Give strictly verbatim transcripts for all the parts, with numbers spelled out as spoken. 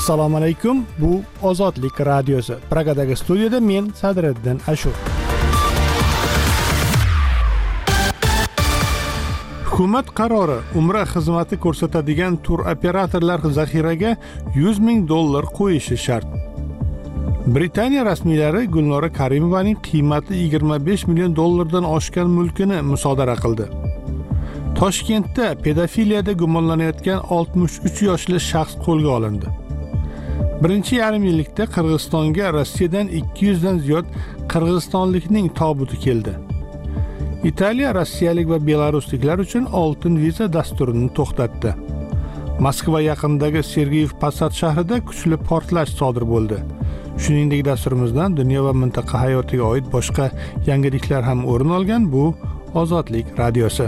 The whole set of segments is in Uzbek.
Assalomu alaykum. Bu Ozodlik radiosi. Pragadagi studiyada men Sadriddin Ashur. Hukumat qarori Umra xizmati ko'rsatadigan tur operatorlar zaxiraga yuz ming dollar qo'yishi shart. Britaniya rasmiylari Gulnora Karimovaning qiymati yigirma besh million dollardan oshgan mulkini musodara qildi. Toshkentda pedofiliyada gumonlanayotgan oltmish uch yoshli shaxs qo'lga olindi. Birinchi yarim yillikda Qirg'izistonga Rossiyadan ikki yuz dan ziyod qirg'izistonlikning tobuti keldi. Italiya rossiyalik va belarusliklar uchun oltin viza dasturini to'xtatdi. Moskva yaqinidagi Sergeyev Posad shahrida kuchli portlash sodir bo'ldi. Shuningdek, dasturimizdan dunyo va mintaqa hayotiga oid boshqa yangiliklar ham o'rin olgan. Bu Ozodlik radiosi.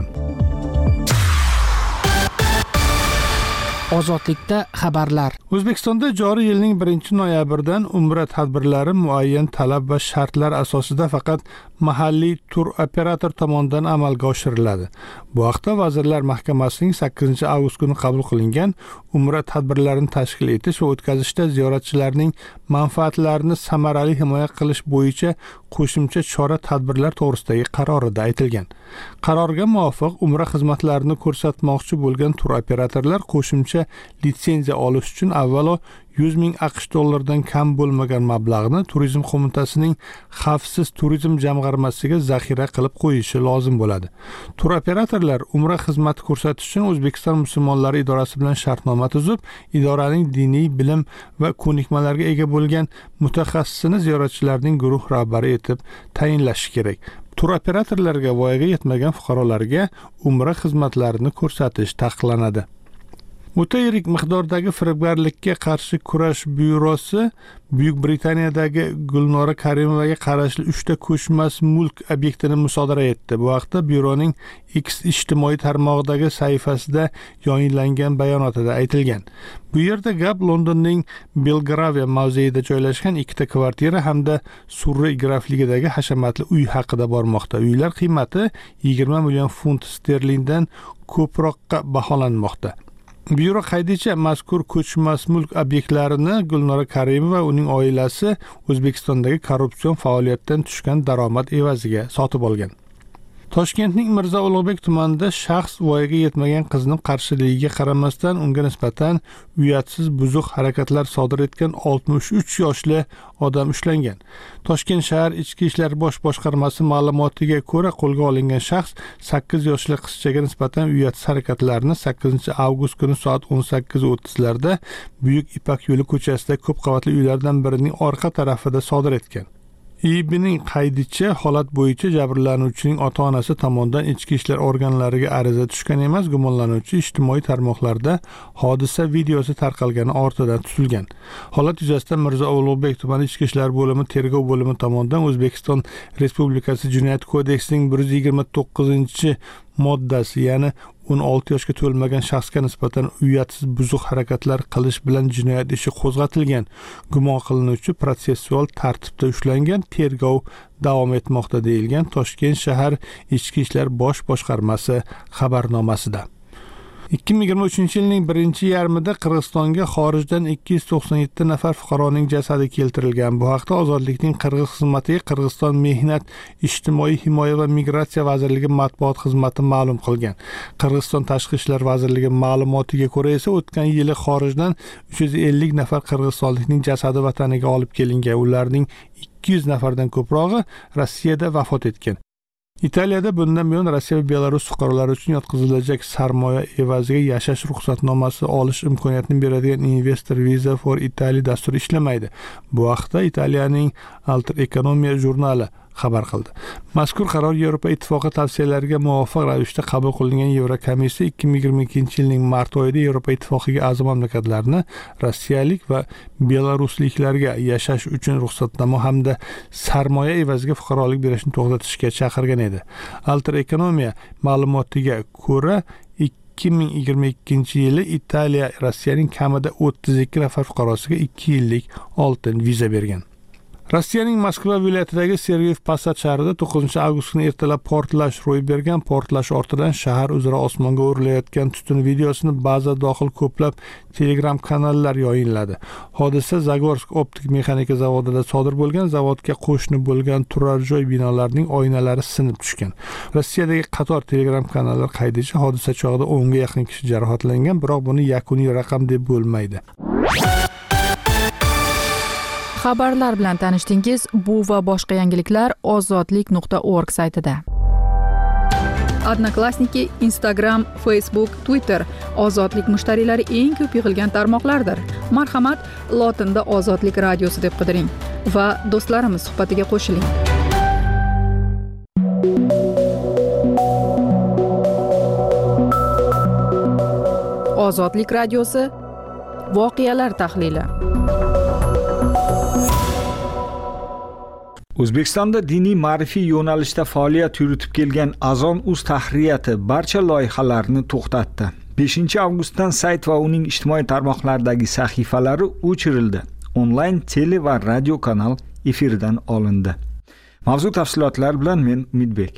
Ozodlikda xabarlar. O'zbekistonda joriy yilning birinchi noyabridan Umra tadbirlari muayyan talab va shartlar asosida faqat mahalliy tur operator tomonidan amalga oshiriladi. Bu haqda Vazirlar Mahkamasining sakkizinchi avgust kuni qabul qilingan Umra tadbirlarini tashkil etish va o'tkazishda ziyoratchilarning manfaatlarini samarali himoya qilish bo'yicha qo'shimcha chora-tadbirlar to'g'risidagi qarorida aytilgan. Qarorga muvofiq Umra xizmatlarini ko'rsatmoqchi bo'lgan tur operatorlar qo'shimcha litsenziya olish uchun avvalo yuz ming aqsh dollaridan kam bo'lmagan mablag'ni Turizm qo'mitasining xavfsiz turizm jamg'armasiga zaxira qilib qo'yishi lozim bo'ladi. Tur operatorlar Umra xizmati ko'rsatish uchun O'zbekiston musulmonlari idorasi bilan shartnoma tuzib, idoraning diniy bilim va ko'nikmalarga ega bo'lgan mutaxassisini ziyoratchilarning guruh rahbari etib tayinlashi kerak. Tur operatorlarga voyaga yetmagan fuqarolarga Umra xizmatlarini ko'rsatish taqiqlanadi. O'ta yirik miqdordagi firibgarlikka qarshi kurash byurosi Buyuk Britaniyadagi Gulnora Karimovaga qarashli uchta ko'chmas mulk obyektini musodara etdi. Bu haqda byuroning X ijtimoiy tarmog'idagi sahifasida yayınlangan bayonotida aytilgan. Bu yerda gap Londonning Belgravia mavzeida joylashgan ikkita kvartira hamda Surrey grafligidagi hashamatli uy haqida bormoqda. Uylar qiymati yigirma million funt sterlingdan ko'proqqa baholanmoqda. Byuro qaydicha mazkur ko'chmas mulk obyektlarini Gulnora Karimova va uning oilasi O'zbekistondagi korrupsion faoliyatdan tushgan daromad evaziga sotib olgan. Toshkentning Mirzo Ulug'bek tumanida shaxs voyaga yetmagan qizning qarshiligiga qaramasdan unga nisbatan uyatsiz buzuq harakatlar sodir etgan oltmish uch yoshli odam ushlangan. Toshkent shahar Ichki ishlar bosh boshqarmasi ma'lumotiga ko'ra, qo'lga olingan shaxs sakkiz yoshli qizchaga nisbatan uyatsiz harakatlarni sakkizinchi avgust kuni soat o'n sakkiz o'ttiz larda Buyuk Ipak yo'li ko'chasida ko'p qavatli uylardan birining orqa tarafida sodir etgan. I B'ning qaydicha holat bo'yicha jabrlanuvchining ota-onasi tomonidan ichki ishlar organlariga ariza tushgan emas, gumonlanuvchi ijtimoiy tarmoqlarda hodisa videosi tarqalgani ortidan tutilgan. Holat yuzasidan Mirzo Ulug'bek tumani ichki ishlar bo'limi tergov bo'limi tomonidan O'zbekiston Respublikasi Jinoyat kodeksining bir yuz yigirma to'qqizinchi moddasi, ya'ni o'n olti yoshga to'lmagan shaxsga nisbatan uyatsiz buzuq harakatlar qilish bilan jinoyat ishi qo'zg'atilgan. Gumon qilinuvchi protsessual tartibda ushlangan, tergov davom etmoqda deyilgan Toshkent shahar Ichki ishlar bosh boshqarmasi xabarnomasida. ikki ming yigirma uchinchi yilning birinchi yarmida Qirg'izistonga xorijdan ikki yuz to'qson yetti nafar fuqaroning jasadi keltirilgan. Bu haqda Ozodlikning Qirg'iz xizmatiga Qirg'iziston Mehnat, Ijtimoiy himoya va migratsiya vazirligi matbuot xizmati ma'lum qilgan. Qirg'iziston Tashqi ishlar vazirligi ma'lumotiga ko'ra esa o'tgan yili xorijdan uch yuz ellik nafar qirg'izistonlikning jasadi vataniga olib kelingan. Ularning ikki yuz nafardan ko'prog'i Rossiyada vafot etgan. Italiyada bundan buyon Rossiya va Belarus fuqarolari uchun yotqizilajak sarmoya evaziga yashash ruxsatnomasi olish imkoniyatini beradigan Investor Visa for Italy dasturi ishlamaydi. Bu haqda Italiyaning Alter Economia jurnali xabar qildi. Mazkur qaror Yevropa Ittifoqi tavsiyalariga muvofiq ravishda qabul qilingan. Yevrokomissiya ikki ming yigirma ikkinchi yilning mart oyida Yevropa Ittifoqiga a'zo mamlakatlarni rossiyalik va belarusliklarga yashash uchun ruxsatnoma hamda sarmoya evaziga fuqarolik berishni to'xtatishga chaqirgan edi. Alter Economia ma'lumotiga ko'ra, ikki ming yigirma ikkinchi yili Italiya Rossiyaning kamida o'ttiz ikki nafar fuqarosiga ikki yillik oltin viza bergan. Rossiyaning Moskva viloyatidagi Sergeyev Posad shahrida to'qqizinchi avgust kuni ertalab portlash ro'y bergan. Portlash ortidan shahar uzra osmonga o'rilayotgan tutun videosini baza dohil ko'plab Telegram kanallar yoyinladi. Hodisa Zagorsk optik mexanika zavodida sodir bo'lgan. Zavodga qo'shni bo'lgan turar joy binolarining oynalari sinib tushgan. Rossiyadagi qator Telegram kanallar qaydicha hodisa chog'ida o'nga yaqin kishi jarohatlangan, biroq buni yakuniy raqam deb bo'lmaydi. Xabarlar bilan tanishdingiz. Bu va boshqa yangiliklar ozodlik nuqta org saytida. Odnoklassniki, Instagram, Facebook, Twitter ozodlik mushtariylari eng ko'p yig'ilgan tarmoqlardir. Marhamat, lotinda Ozodlik radiosi deb qidiring va do'stlarimiz suhbatiga qo'shiling. Ozodlik radiosi voqealar tahlili. O'zbekistonda diniy ma'rifiy yo'nalishda faoliyat yuritib kelgan Azon.uz tahririyati barcha loyihalarni to'xtatdi. beshinchi avgustdan sayt va uning ijtimoiy tarmoqlardagi sahifalari o'chirildi. Onlayn tele va radio kanal efirdan olindi. Mavzu tafsilotlar bilan men Umidbek.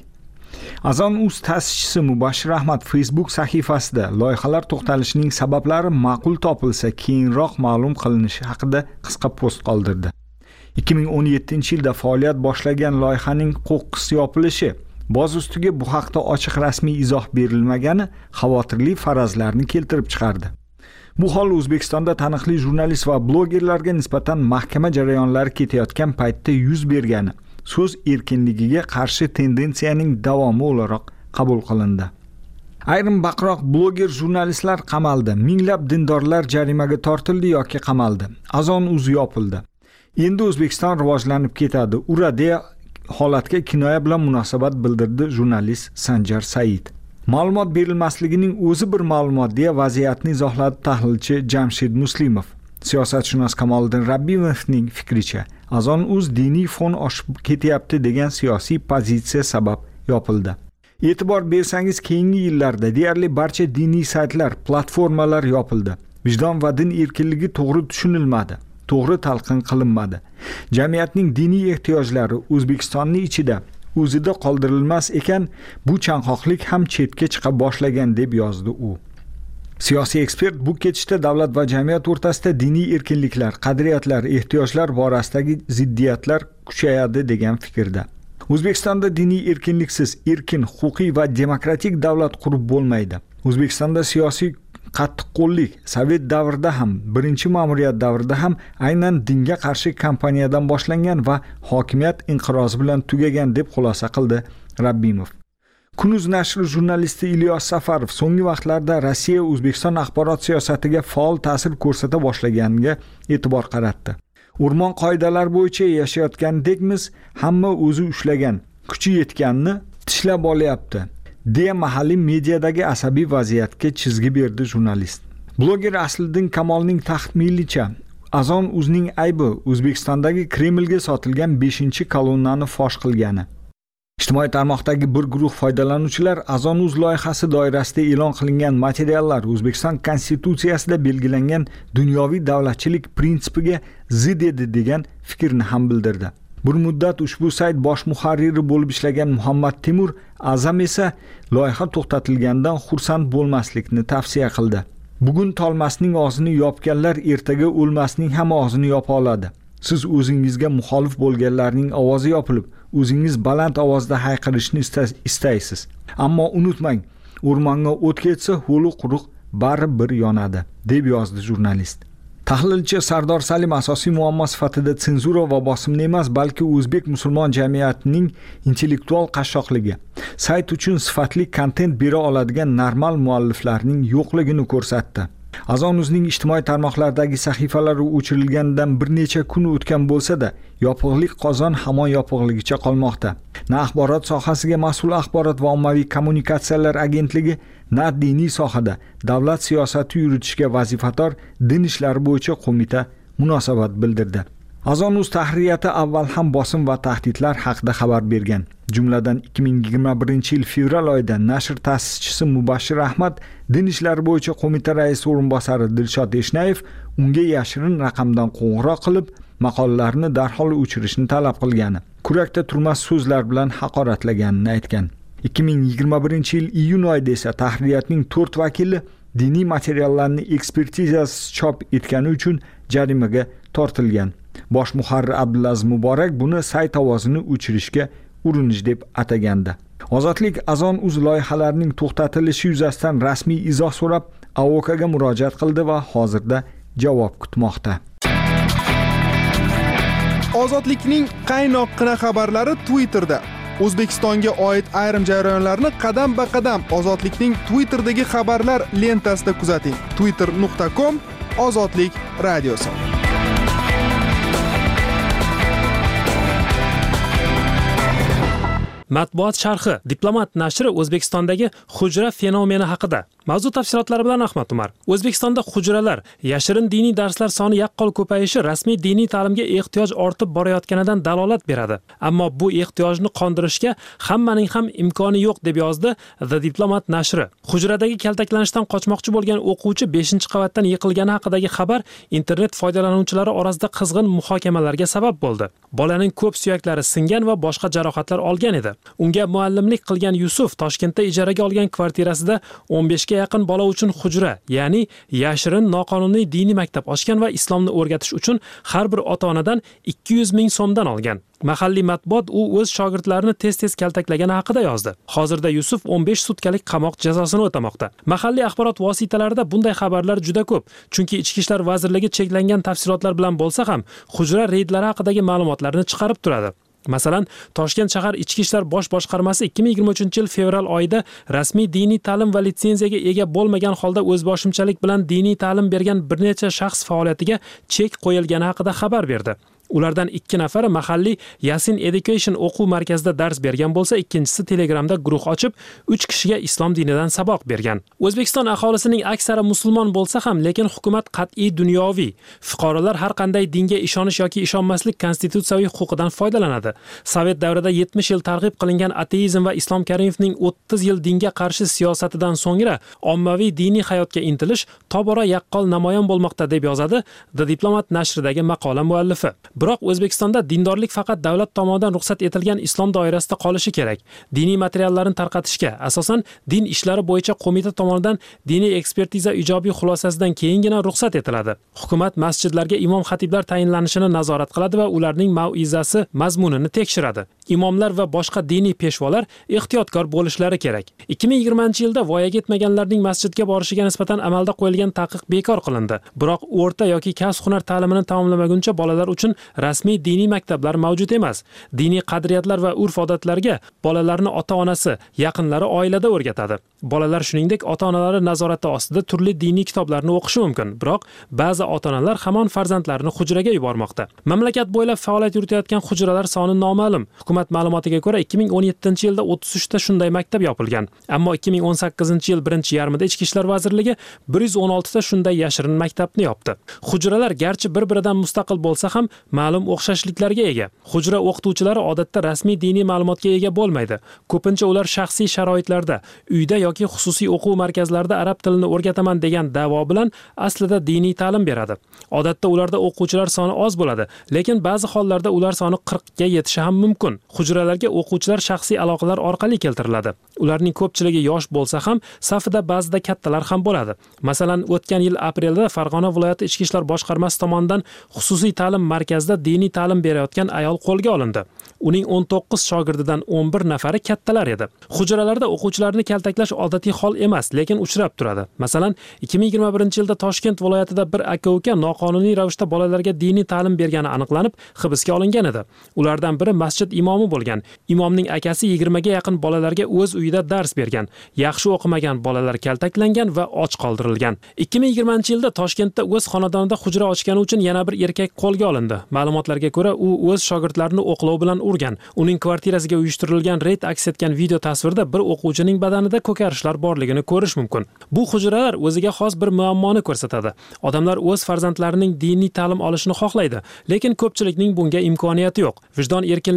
Azon.uz ta'sischisi Mubashshir Ahmad Facebook sahifasida loyihalar to'xtalishining sabablari ma'qul topilsa keyinroq ma'lum qilinishi haqida qisqa post qoldirdi. ikki ming o'n yettinchi yilda faoliyat boshlagan loyihaning qo'qqisi yopilishi, boz ustiga bu haqda ochiq rasmiy izoh berilmagani xavotirli farazlarni keltirib chiqardi. Bu hol O'zbekistonda taniqli jurnalist va blogerlarga nisbatan mahkama jarayonlari ketayotgan paytda yuz bergani so'z erkinligiga qarshi tendensiyaning davomi o'laroq qabul qilindi. Ayrim baqiroq bloger jurnalistlar qamaldi, minglab dindorlar jarimaga tortildi yoki qamaldi. Azon.uz yopildi. Endi O'zbekiston rivojlanib ketadi. Ura deya holatga kinoya bilan munosabat bildirdi jurnalist Sanjar Said. Ma'lumot berilmasligining o'zi bir ma'lumot deya vaziyatni izohladi tahlilchi Jamshid Muslimov. Siyosatshunos Kamoliddin Rabbimovning fikricha, Azon.uz diniy fon oshib ketyapti degan siyosiy pozitsiya sabab yopildi. E'tibor bersangiz, keyingi yillarda deyarli barcha diniy saytlar, platformalar yopildi. Vijdon va din erkinligi to'g'ri tushunilmadi. To'g'ri talqin qilinmadi. Jamiyatning diniy ehtiyojlari O'zbekistonning ichida o'zida qoldirilmas ekan, bu chanqoqlik ham chetga chiqa boshlagan deb yozdi u. Siyosiy ekspert bu ketishda davlat va jamiyat o'rtasida diniy erkinliklar, qadriyatlar, ehtiyojlar borasidagi ziddiyatlar kuchayadi degan fikrda. O'zbekistonda diniy erkinliksiz, erkin, huquqiy va demokratik davlat qurib bo'lmaydi. O'zbekistonda siyosiy qattiqqo'llik Sovet davrida ham, birinchi ma'muriyat davrida ham aynan dinga qarshi kampaniyadan boshlangan va hokimiyat inqirozi bilan tugagan deb xulosa qildi Rabbimov. Kunuz nashri jurnalisti Ilyos Safarov so'nggi vaqtlarda Rossiya O'zbekiston axborot siyosatiga faol ta'sir ko'rsata boshlaganiga e'tibor qaratdi. O'rmon qoidalari bo'yicha yashayotgandekmiz, hamma o'zi ushlagan, kuchi yetganini tishlab olyapti deya mahalliy mediadagi asabiy vaziyatga chizgi berdi jurnalist. Bloger Asliddin Kamolning taxminicha, Azon.uzning aybi O'zbekistondagi Kremlga sotilgan beshinchi kolonnani fosh qilgani. Ijtimoiy tarmoqdagi bir guruh foydalanuvchilar Azon.uz loyihasi doirasida e'lon qilingan materiallar O'zbekiston konstitutsiyasida belgilangan dunyoviy davlatchilik prinsipiga zid edi degan fikrni ham bildirdi. Bir muddat ushbu sayt bosh muharriri bo'lib ishlagan Muhammad Timur Azam esa loyiha to'xtatilgandan xursand bo'lmaslikni tavsiya qildi. Bugun tolmasning og'zini yopganlar ertaga o'lmasning ham og'zini yopa oladi. Siz o'zingizga muxolif bo'lganlarning ovozi yopilib, o'zingiz baland ovozda hayqirishni istaysiz. Ammo unutmang, o'rmonga o't ketsa, ho'li quruq bari bir yonadi, deb yozdi jurnalist. Tahlilchi Sardor Salim asosiy muammo sifatida senzura va bosimni emas, balki o'zbek musulmon jamiyatining intellektual qashshoqligi, sayt uchun sifatli kontent bera oladigan normal mualliflarning yo'qligini ko'rsatdi. Azon.uzning ijtimoiy tarmoqlardagi sahifalari o'chirilgandan bir necha kun o'tgan bo'lsa-da, yopiqlik qozon hamon yopiqligicha qolmoqda. Na axborot sohasiga mas'ul axborot va ommaviy kommunikatsiyalar agentligi, na diniy sohada davlat siyosati yuritishga vazifador din ishlari bo'yicha qo'mita munosabat bildirdi. Azon.uz tahririyati avval ham bosim va tahdidlar haqida xabar bergan. Jumladan ikki ming yigirma birinchi yil fevral oyida nashr ta'sischisi Mubashshir Ahmad, din ishlari bo'yicha qo'mita raisi o'rinbosari Dilshod Eshnayev unga yashirin raqamdan qo'ng'iroq qilib, maqolalarni darhol o'chirishni talab qilgani, kurakda turmas so'zlar bilan haqoratlaganini aytgan. ikki ming yigirma birinchi yil iyun oyida esa tahririyatning to'rt vakili diniy materiallarni ekspertizasiz chop etgani uchun jarimaga tortilgan. Bosh muharrir Abdulaziz Muborak buni sayt ovozini o'chirishga urinish deb atagandi. Ozodlik Azon.uz loyihalarining to'xtatilishi yuzasidan rasmiy izoh so'rab, A O K'ga murojaat qildi va hozirda javob kutmoqda. Ozodlikning qaynoqqina xabarlari Twitterda. O'zbekistonga oid ayrim jarayonlarni qadam-ba-qadam Ozodlikning Twitterdagi xabarlar lentasida kuzating. twitter nuqta com Ozodlik radiosi. Matbuot sharhi. Diplomat nashri O'zbekistondagi hujra fenomeni haqida. Mavzu tafsilotlari bilan Ahmad Umar. O'zbekistonda hujralar, yashirin diniy darslar soni yaqqol ko'payishi rasmiy diniy ta'limga ehtiyoj ortib borayotganidan dalolat beradi. Ammo bu ehtiyojni qondirishga hammaning ham imkoni yo'q deb yozdi The Diplomat nashri. Hujradagi kaltaklanishdan qochmoqchi bo'lgan o'quvchi beshinchi qavatdan yiqilgani haqidagi xabar internet foydalanuvchilari orasida qizg'in muhokamalarga sabab bo'ldi. Bolaning ko'p suyaklari singan va boshqa jarohatlar olgan edi. Unga muallimlik qilgan Yusuf Toshkentda ijaraga olgan kvartirasida o'n beshga yaqin bola uchun hujra, ya'ni yashirin noqonuniy diniy maktab ochgan va islomni o'rgatish uchun har bir ota-onadan ikki yuz ming so'mdan olgan. Mahalliy matbuot u o'z shogirdlarini tez-tez kaltaklagani haqida yozdi. Hozirda Yusuf o'n besh sutkalik qamoq jazosini o'tamoqda. Mahalliy axborot vositalarida bunday xabarlar juda ko'p, chunki Ichki ishlar vazirligi cheklangan tafsilotlar bilan bo'lsa ham hujra reydlari haqidagi ma'lumotlarni chiqarib turadi. Masalan, Toshkent shahar Ichki ishlar bosh boshqarmasi ikki ming yigirma uchinchi yil fevral oyida rasmiy diniy ta'lim va litsenziyaga ega bo'lmagan holda o'zboshimchalik bilan diniy ta'lim bergan bir necha shaxs faoliyatiga chek qo'yilgani haqida xabar berdi. Ulardan ikki nafari mahalliy Yasin Education o'quv markazida dars bergan bo'lsa, ikkinchisi Telegramda guruh ochib, uch kishiga islom dinidan saboq bergan. O'zbekiston aholisining aksari musulmon bo'lsa ham, lekin hukumat qat'iy dunyoviy. Fuqarolar har qanday dinga ishonish yoki ishonmaslik konstitutsiyaviy huquqidan foydalanadi. Sovet davrida yetmish yil targ'ib qilingan ateizm va Islom Karimovning o'ttiz yil dinga qarshi siyosatidan so'ngra ommaviy diniy hayotga intilish tobora yaqqol namoyon bo'lmoqda deb yozadi The Diplomat nashridagi maqola muallifi. Biroq O'zbekistonda dindorlik faqat davlat tomonidan ruxsat etilgan islom doirasida qolishi kerak. Diniy materiallarni tarqatishga, asosan din ishlari bo'yicha qo'mita tomonidan diniy ekspertiza ijobiy xulosasidan keyingina ruxsat etiladi. Hukumat masjidlarga imom xatiblar tayinlanishini nazorat qiladi va ularning mau'izasi mazmunini tekshiradi. Imomlar va boshqa diniy peshvolar ehtiyotkor bo'lishlari kerak. ikki ming yigirmanchi yilda voyaga yetmaganlarning masjidga borishiga nisbatan amalda qo'yilgan taqiq bekor qilindi. Biroq o'rta yoki kasb-hunar ta'limini tamomlamaguncha bolalar uchun rasmiy diniy maktablar mavjud emas. Diniy qadriyatlar va urf-odatlarga bolalarni ota-onasi, yaqinlari oilada o'rgatadi. Bolalar shuningdek ota-onalari nazorati ostida turli diniy kitoblarni o'qishi mumkin. Biroq ba'zi ota-onalar hamon farzandlarini hujraga yubormoqda. Mamlakat bo'ylab faoliyat yuritayotgan hujralar soni noma'lum. Hukumat ma'lumotiga ko'ra ikki ming o'n yettinchi yilda o'ttiz uchta shunday maktab yopilgan. Ammo ikki ming o'n sakkizinchi yil birinchi yarmida Ichki ishlar vazirligi bir yuz o'n oltita shunday yashirin maktabni yopdi. Hujralar garchi bir-biridan mustaqil bo'lsa ham ma'lum o'xshashliklarga ega. Hujra o'qituvchilari odatda rasmiy diniy ma'lumotga ega bo'lmaydi. Ko'pincha ular shaxsiy sharoitlarda, uyda yoki xususiy o'quv markazlarida arab tilini o'rgataman degan da'vo bilan aslida diniy ta'lim beradi. Odatda ularda o'quvchilar soni oz bo'ladi, lekin ba'zi hollarda ular soni qirqga yetishi ham mumkin. Hujralarga o'quvchilar shaxsiy aloqalar orqali keltiriladi. Ularning ko'pchiligi yosh bo'lsa ham, safida ba'zida kattalar ham bo'ladi. Masalan, o'tgan yil aprelda Farg'ona viloyati Ichki ishlar boshqarmasi tomonidan xususiy ta'lim markazida diniy ta'lim berayotgan ayol qo'lga olindi. Uning o'n to'qqiz shogirdidan o'n bir nafari kattalar edi. Hujralarda o'quvchilarni kaltaklash odatiy hol emas, lekin uchrab turadi. Masalan, ikki ming yigirma birinchi yilda Toshkent viloyatida bir aka-uka noqonuniy ravishda bolalarga diniy ta'lim bergani aniqlanib, hibsga olingan edi. Ulardan biri masjid imomi bo'lgan. Imomning akasi yigirmaga yaqin bolalarga o'z uyida dars bergan. Yaxshi o'qimagan bolalar kaltaklangan va och qoldirilgan. ikki ming yigirmanchi yilda Toshkentda o'z xonadonida hujra ochgani uchun yana bir erkak qo'lga olindi. Ma'lumotlarga ko'ra, u o'z shogirdlarini o'qlov bilan urgan. Uning kvartirasiga uyushtirilgan reyd aks etgan video tasvirda bir o'quvchining badanida ko'karishlar borligini ko'rish mumkin. Bu hujralar o'ziga xos bir muammoni ko'rsatadi. Odamlar o'z farzandlarining diniy ta'lim olishini xohlaydi, lekin ko'pchilikning bunga imkoniyati yo'q. Vijdon erkinligi va diniy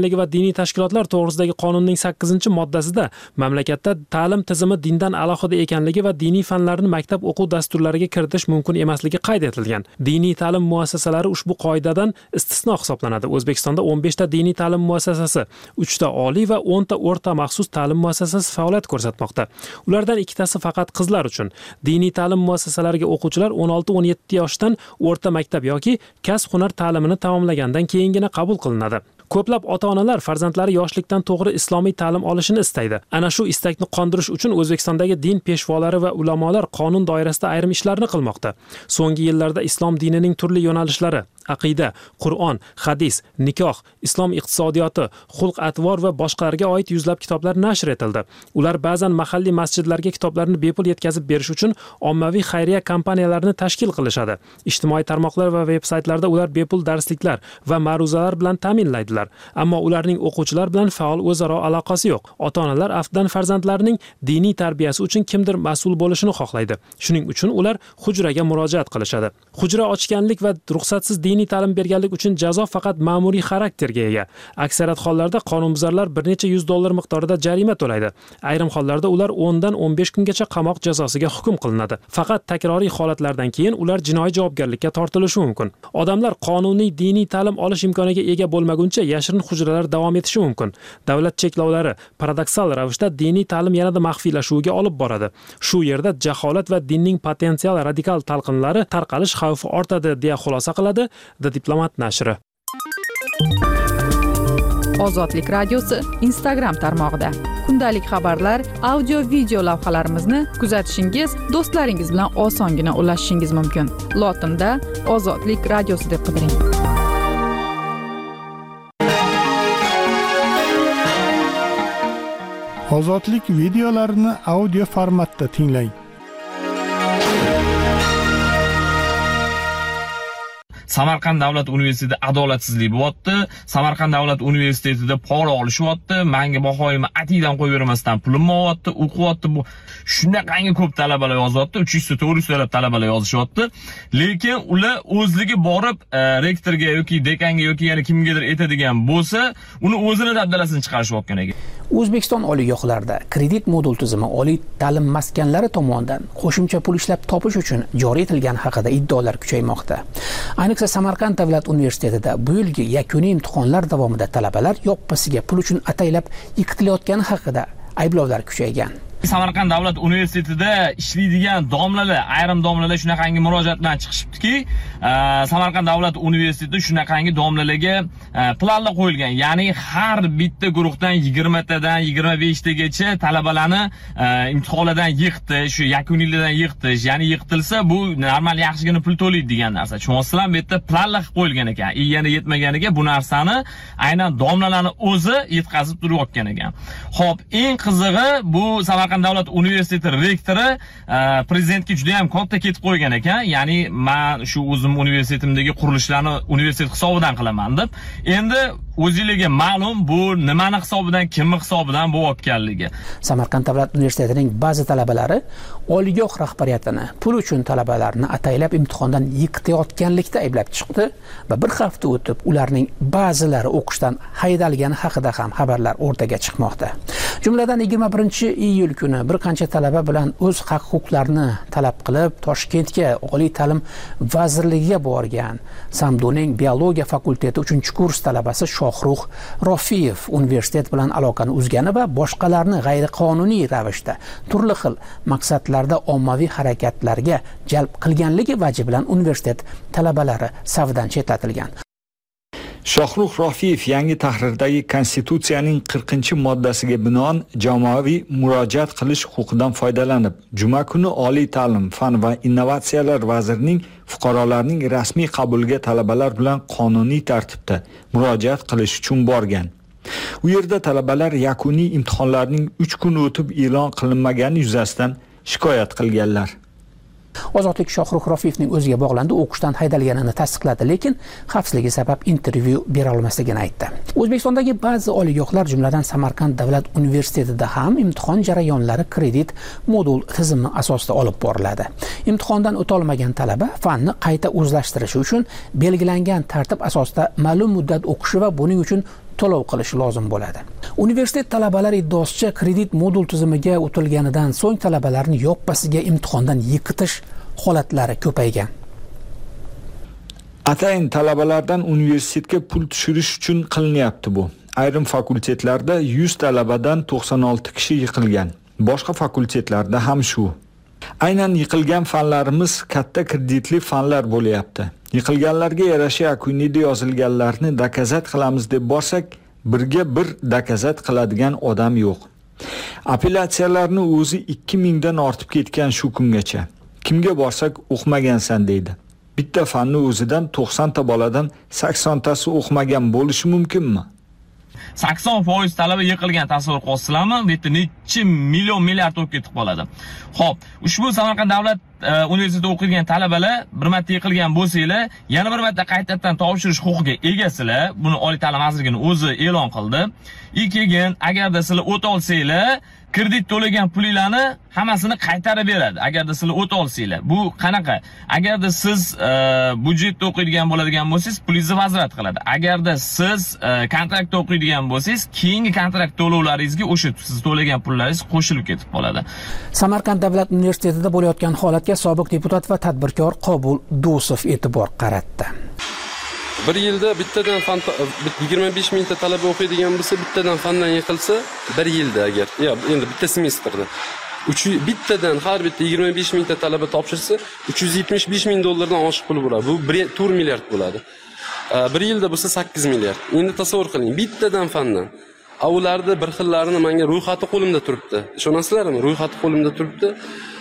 diniy tashkilotlar to'g'risidagi qonunning sakkizinchi moddasida mamlakatda ta'lim tizimi dindan alohida ekanligi va diniy fanlarni maktab o'quv dasturlariga kiritish mumkin emasligi qayd etilgan. Diniy ta'lim muassasalari ushbu qoidadan istisno hisoblanadi. O'zbekistonda o'n besh ta diniy ta'lim muassasasi, uch ta oliy va o'n ta o'rta maxsus ta'lim muassasasi faoliyat ko'rsatmoqda. Ulardan ikkitasi faqat qizlar uchun. Diniy ta'lim muassasalariga o'quvchilar o'n olti o'n yetti yoshdan o'rta maktab yoki kasb-hunar ta'limini tamomlagandan keyingina qabul qilinadi. Ko'plab ota-onalar farzandlari yoshlikdan to'g'ri islomiy ta'lim olishini istaydi. Ana shu istakni qondirish uchun O'zbekistondagi din peshvolari va ulamolar qonun doirasida ayrim ishlarni qilmoqda. So'nggi yillarda islom dinining turli yo'nalishlari, aqida, Qur'on, hadis, nikoh, islom iqtisodiyoti, xulq-atvor va boshqalarga oid yuzlab kitoblar nashr etildi. Ular ba'zan mahalliy masjidlarga kitoblarni bepul yetkazib berish uchun ommaviy xayriya kompaniyalarini tashkil qilishadi. Ijtimoiy tarmoqlar va veb-saytlarda ular bepul darsliklar va ma'ruzalar bilan ta'minlaydilar. Ammo ularning o'quvchilar bilan faol o'zaro aloqasi yo'q. Ota-onalar afdan farzandlarining diniy tarbiyasi uchun kimdir mas'ul bo'lishini xohlaydi. Shuning uchun ular hujraga murojaat qilishadi. Hujra ochganlik va ruxsatsiz diniy ta'lim berganlik uchun jazo faqat ma'muriy xarakterga ega. Aksariyat hollarda qonunbuzarlar bir necha yuz dollar miqdorida jarima to'laydi. Ayrim hollarda ular o'n dan o'n besh kungacha qamoq jazosiga hukm qilinadi. Faqat takroriy holatlardan keyin ular jinoiy javobgarlikka tortilishi mumkin. Odamlar qonuniy diniy ta'lim olish imkoniga ega bo'lmaguncha yashirin hujralar davom etishi mumkin. Davlat cheklovlari paradoksal ravishda diniy ta'lim yanada maxfiylashuviga olib boradi. Shu yerda jaholat va dinning potensial radikal talqinlari tarqalish xavfi ortadi, deya xulosa qiladi The Diplomat nashri. Ozodlik radiosi Instagram tarmog'ida kundalik xabarlar, audio video lavhalarimizni kuzatishingiz, do'stlaringiz bilan osongina ulashishingiz mumkin. Lotinda Ozodlik radiosi deb qidiring. Ozodlik videolarini audio formatda tinglang. Samarqand davlat universitetida adolatsizlik bo'lyapti. Samarqand davlat universitetida pora olishyapti. Menga bahoyimni atiydan qo'yib bermasdan pulimni olyapti, o'qiyapti. Bu shunaqangi ko'p talabalar yozyapti. uch yuz ta to'rt yuz ta talabalar yozishyapti. Lekin ular o'zligi borib rektorga yoki dekanga yoki yana kimgadir aytadigan bo'lsa, uni o'zini dabdalasini chiqarishayotgan ekan. O'zbekiston oliygohlarida kredit modul tizimi oliy ta'lim maskanlari tomonidan qo'shimcha pul ishlab topish uchun joriy etilgani haqida iddaolar kuchaymoqda. Ayniqsa Samarqand davlat universitetida bu yilgi yakuniy imtihonlar davomida talabalar yoppasiga pul uchun ataylab yiqitilayotgani haqida ayblovlar kuchaygan. Samarqand davlat universitetida ishlaydigan domlalar, ayrim domlalar shunaqangi murojaat bilan chiqishibdiki, Samarqand davlat universiteti shunaqangi domlalarga planlar qo'yilgan. Ya'ni har bitta guruhdan yigirma tadan yigirma besh tagacha talabalarni imtihonlardan yiqitish, shu yakuniylardan yiqitish, ya'ni yiqitilsa bu normal yaxshigina pul to'laydi degan narsa. Tushunasizlar, bu yerda planlar qilib qo'yilgan ekan. E yana yetmaganiga bu narsani aynan domlalarning o'zi yetkazib turayotgan ekan. Xo'p, eng qizig'i bu Samarqand davlat universiteti rektori prezidentga juda ham katta ketib qo'ygan ekan. Ya'ni men shu o'zim universitetimdagi qurilishlarni universitet hisobidan qilaman deb. Endi o'zingizga ma'lum bu nimani hisobidan, kimni hisobidan bo'layotganligi. Samarqand davlat universitetining ba'zi talabalari oliygoh rahbariyatini pul uchun talabalarni ataylab imtihondan yiqitayotganlikda ayblab chiqdi va bir hafta o'tib ularning ba'zilari o'qishdan haydalgani haqida ham xabarlar o'rtaga chiqmoqda. Jumladan yigirma birinchi iyul kuni bir qancha talaba bilan o'z haq-huquqlarini talab qilib Toshkentga oliy ta'lim vazirligiga borgan Samdoning biologiya fakulteti uchinchi kurs talabasi Shohrux Rofiyev universitet bilan aloqani uzgani va boshqalarni g'ayriqonuniy ravishda turli xil maqsadlarda ommaviy harakatlarga jalb qilganligi vaji bilan universitet talabalari safdan chetlatilgan. Shohrux Rofiyev yangi tahrirdagi Konstitutsiyaning qirqinchi moddasiga binoan jamoaviy murojaat qilish huquqidan foydalanib, juma kuni Oliy ta'lim, fan va innovatsiyalar vazirining fuqarolarning rasmiy qabuliga talabalar bilan qonuniy tartibda murojaat qilish uchun borgan. U yerda talabalar yakuniy imtihonlarning uch kun o'tib e'lon qilinmagani yuzasidan shikoyat qilganlar. Ozodlik Shohrux Rofiyevning o'ziga bog'landi, o'qishdan haydalganini tasdiqladi, lekin xavfsizligi sabab intervyu bera olmasligini aytdi. O'zbekistondagi ba'zi oliygohlar, jumladan Samarqand davlat universitetida ham imtihon jarayonlari kredit modul tizimi asosida olib boriladi. Imtihondan o'ta olmagan talaba fanni qayta o'zlashtirishi uchun belgilangan tartib asosida ma'lum muddat o'qishi va buning uchun to'lov qilish lozim bo'ladi. Universitet talabalari iddaosicha kredit modul tizimiga o'tilganidan so'ng talabalarni yoppasiga imtihondan yiqitish holatlari ko'paygan. Atayin talabalardan universitetga pul tushirish uchun qilinyapti bu. Ayrim fakultetlarda yuz talabadan to'qson olti kishi yiqilgan. Boshqa fakultetlarda ham shu. Aynan yiqilgan fanlarimiz katta kreditli fanlar bo'lyapti. Yiqilganlarga yarasha yakunida yozilganlarni dokazat qilamiz deb borsak, birga bir dokazat qiladigan odam yo'q. Apellyatsiyalarni o'zi ikki ming dan ortib ketgan shu kungacha. Kimga borsak o'qimagansan deydi. Bitta fanni o'zidan to'qson ta boladan sakson tasi o'qimagan bo'lishi mumkinmi? sakson foiz talaba yiqilgan tasavvur qilsizlarmi? Bu yerda necha million milliard bo'lib ketib qoladi. Xo'p, ushbu Samarqand davlat universitetida o'qigan talabalar bir marta yiqilgan bo'lsanglar, yana bir marta qaytadan topshirish huquqiga egasizlar. Buni Oliy ta'lim vazirligining o'zi e'lon qildi. Keyin agarda sizlar o't olsanglar, kredit to'lagan pulinglarni hammasini qaytarib beradi. Agarda sizlar o't olsanglar. Bu qanaqa? Agarda siz budjetda o'qiydigan bo'ladigan bo'lsangiz, pulingizni vazirат qiladi. Agarda siz kontraktda o'qiydigan bo'lsangiz, keyingi kontrakt to'lovlaringizga o'sha siz to'lagan pullaringiz qo'shilib ketib qoladi. Samarqand davlat universitetida bo'layotgan holatga sobiq deputat va tadbirkor Qobul Do'sov e'tibor qaratdi. Bir yilda bittadan fan yigirma besh mingta talaba o'qiydigan bo'lsa, bittadan fandan yiqilsa, bir yilda agar, yo, endi bitta semestrda uch bittadan har bitta yigirma besh mingta talaba topshirsa, uch yuz yetmish besh ming dollardan oshiq pul bo'ladi. Bu to'rt milliard bo'ladi. Bir yilda bo'lsa sakkiz milliard. Endi tasavvur qiling, bittadan fandan. Avlarda bir xillarini menga ro'yxati qo'limda turibdi. Ishonasizlarmi? Ro'yxati qo'limda turibdi.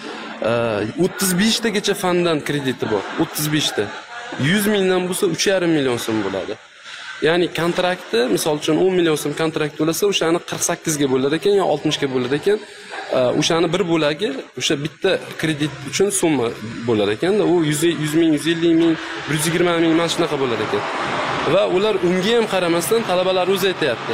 o'ttiz besh tagacha fandan krediti bor. o'ttiz besh ta. yuz mingdan bo'lsa uch yarim million so'm bo'ladi. Ya'ni kontrakti, misol uchun o'n million so'm kontrakt bo'lsa, o'shani qirq sakkiz ga bo'lar ekan yo oltmish ga bo'lar ekan. O'shani bir bo'lagi o'sha bitta kredit uchun summa bo'lar ekanda, u yuz ming, yuz ellik ming, bir yuz yigirma ming mana shunaqa bo'lar ekan. Va ular unga ham qaramasdan talabalar o'zi aytayapti.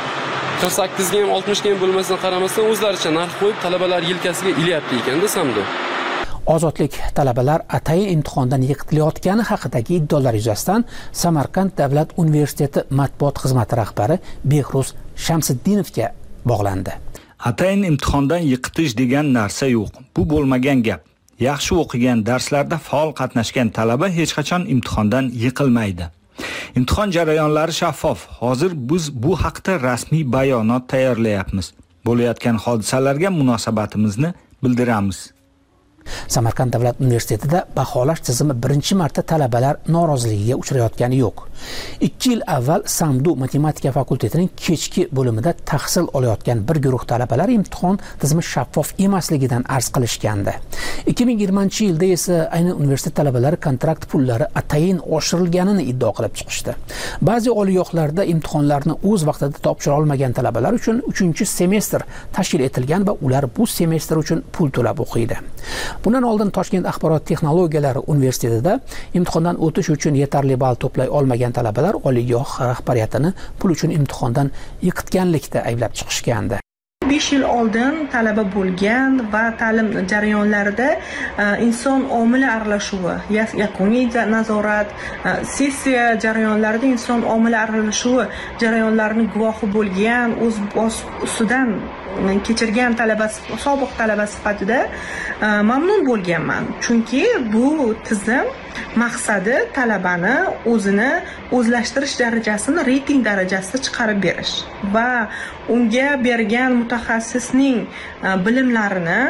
qirq sakkiz ga ham oltmish ga ham bo'lmasdan qaramasdan o'zlaricha narx qo'yib talabalar yelkasiga ilyapti ekanda samdo. Ozodlik talabalar atayin imtihondan yiqitilayotgani haqidagi iddaolar yuzasidan Samarqand davlat universiteti matbuot xizmati rahbari Behruz Shamsiddinovga bog'landi. Atayin imtihondan yiqitish degan narsa yo'q. Bu bo'lmagan gap. Yaxshi o'qigan, darslarda faol qatnashgan talaba hech qachon imtihondan yiqilmaydi. Imtihon jarayonlari shaffof. Hozir biz bu haqda rasmiy bayonot tayyorlayapmiz. Bo'layotgan hodisalarga munosabatimizni bildiramiz. Samarqand davlat universitetida baholash tizimi birinchi marta talabalar noroziligiga uchrayotgani yo'q. ikki yil avval Samdu matematika fakultetining kechki bo'limida tahsil olayotgan bir guruh talabalar imtihon tizimi shaffof emasligidan arz qilishgandi. ikki ming yigirmanchi yilda esa aynan universitet talabalari kontrakt pullari atayin oshirilganini iddao qilib chiqishdi. Ba'zi oliygohlarda imtihonlarni o'z vaqtida topshira olmagan talabalar uchun uchinchi semestr tashkil etilgan va ular bu semestr uchun pul to'lab o'qiydi. Bundan oldin Toshkent axborot texnologiyalari universitetida imtihondan o'tish uchun yetarli ball to'play olmagan talabalar oliygoh rahbariyatini pul uchun imtihondan yiqitganlikda ayblab chiqishgandi. besh yil oldin talaba bo'lgan va ta'lim jarayonlarida inson omili aralashuvi, yakuniy nazorat, sessiya jarayonlarida inson omili aralashuvi jarayonlarini guvohi bo'lgan, o'z ustidan kechirgan talaba, sobiq talaba sifatida mamnun bo'lganman. Chunki bu tizim maqsadi talabani o'zini o'zlashtirish darajasini reyting darajasida chiqarib berish va unga bergan mutaxassisning bilimlarini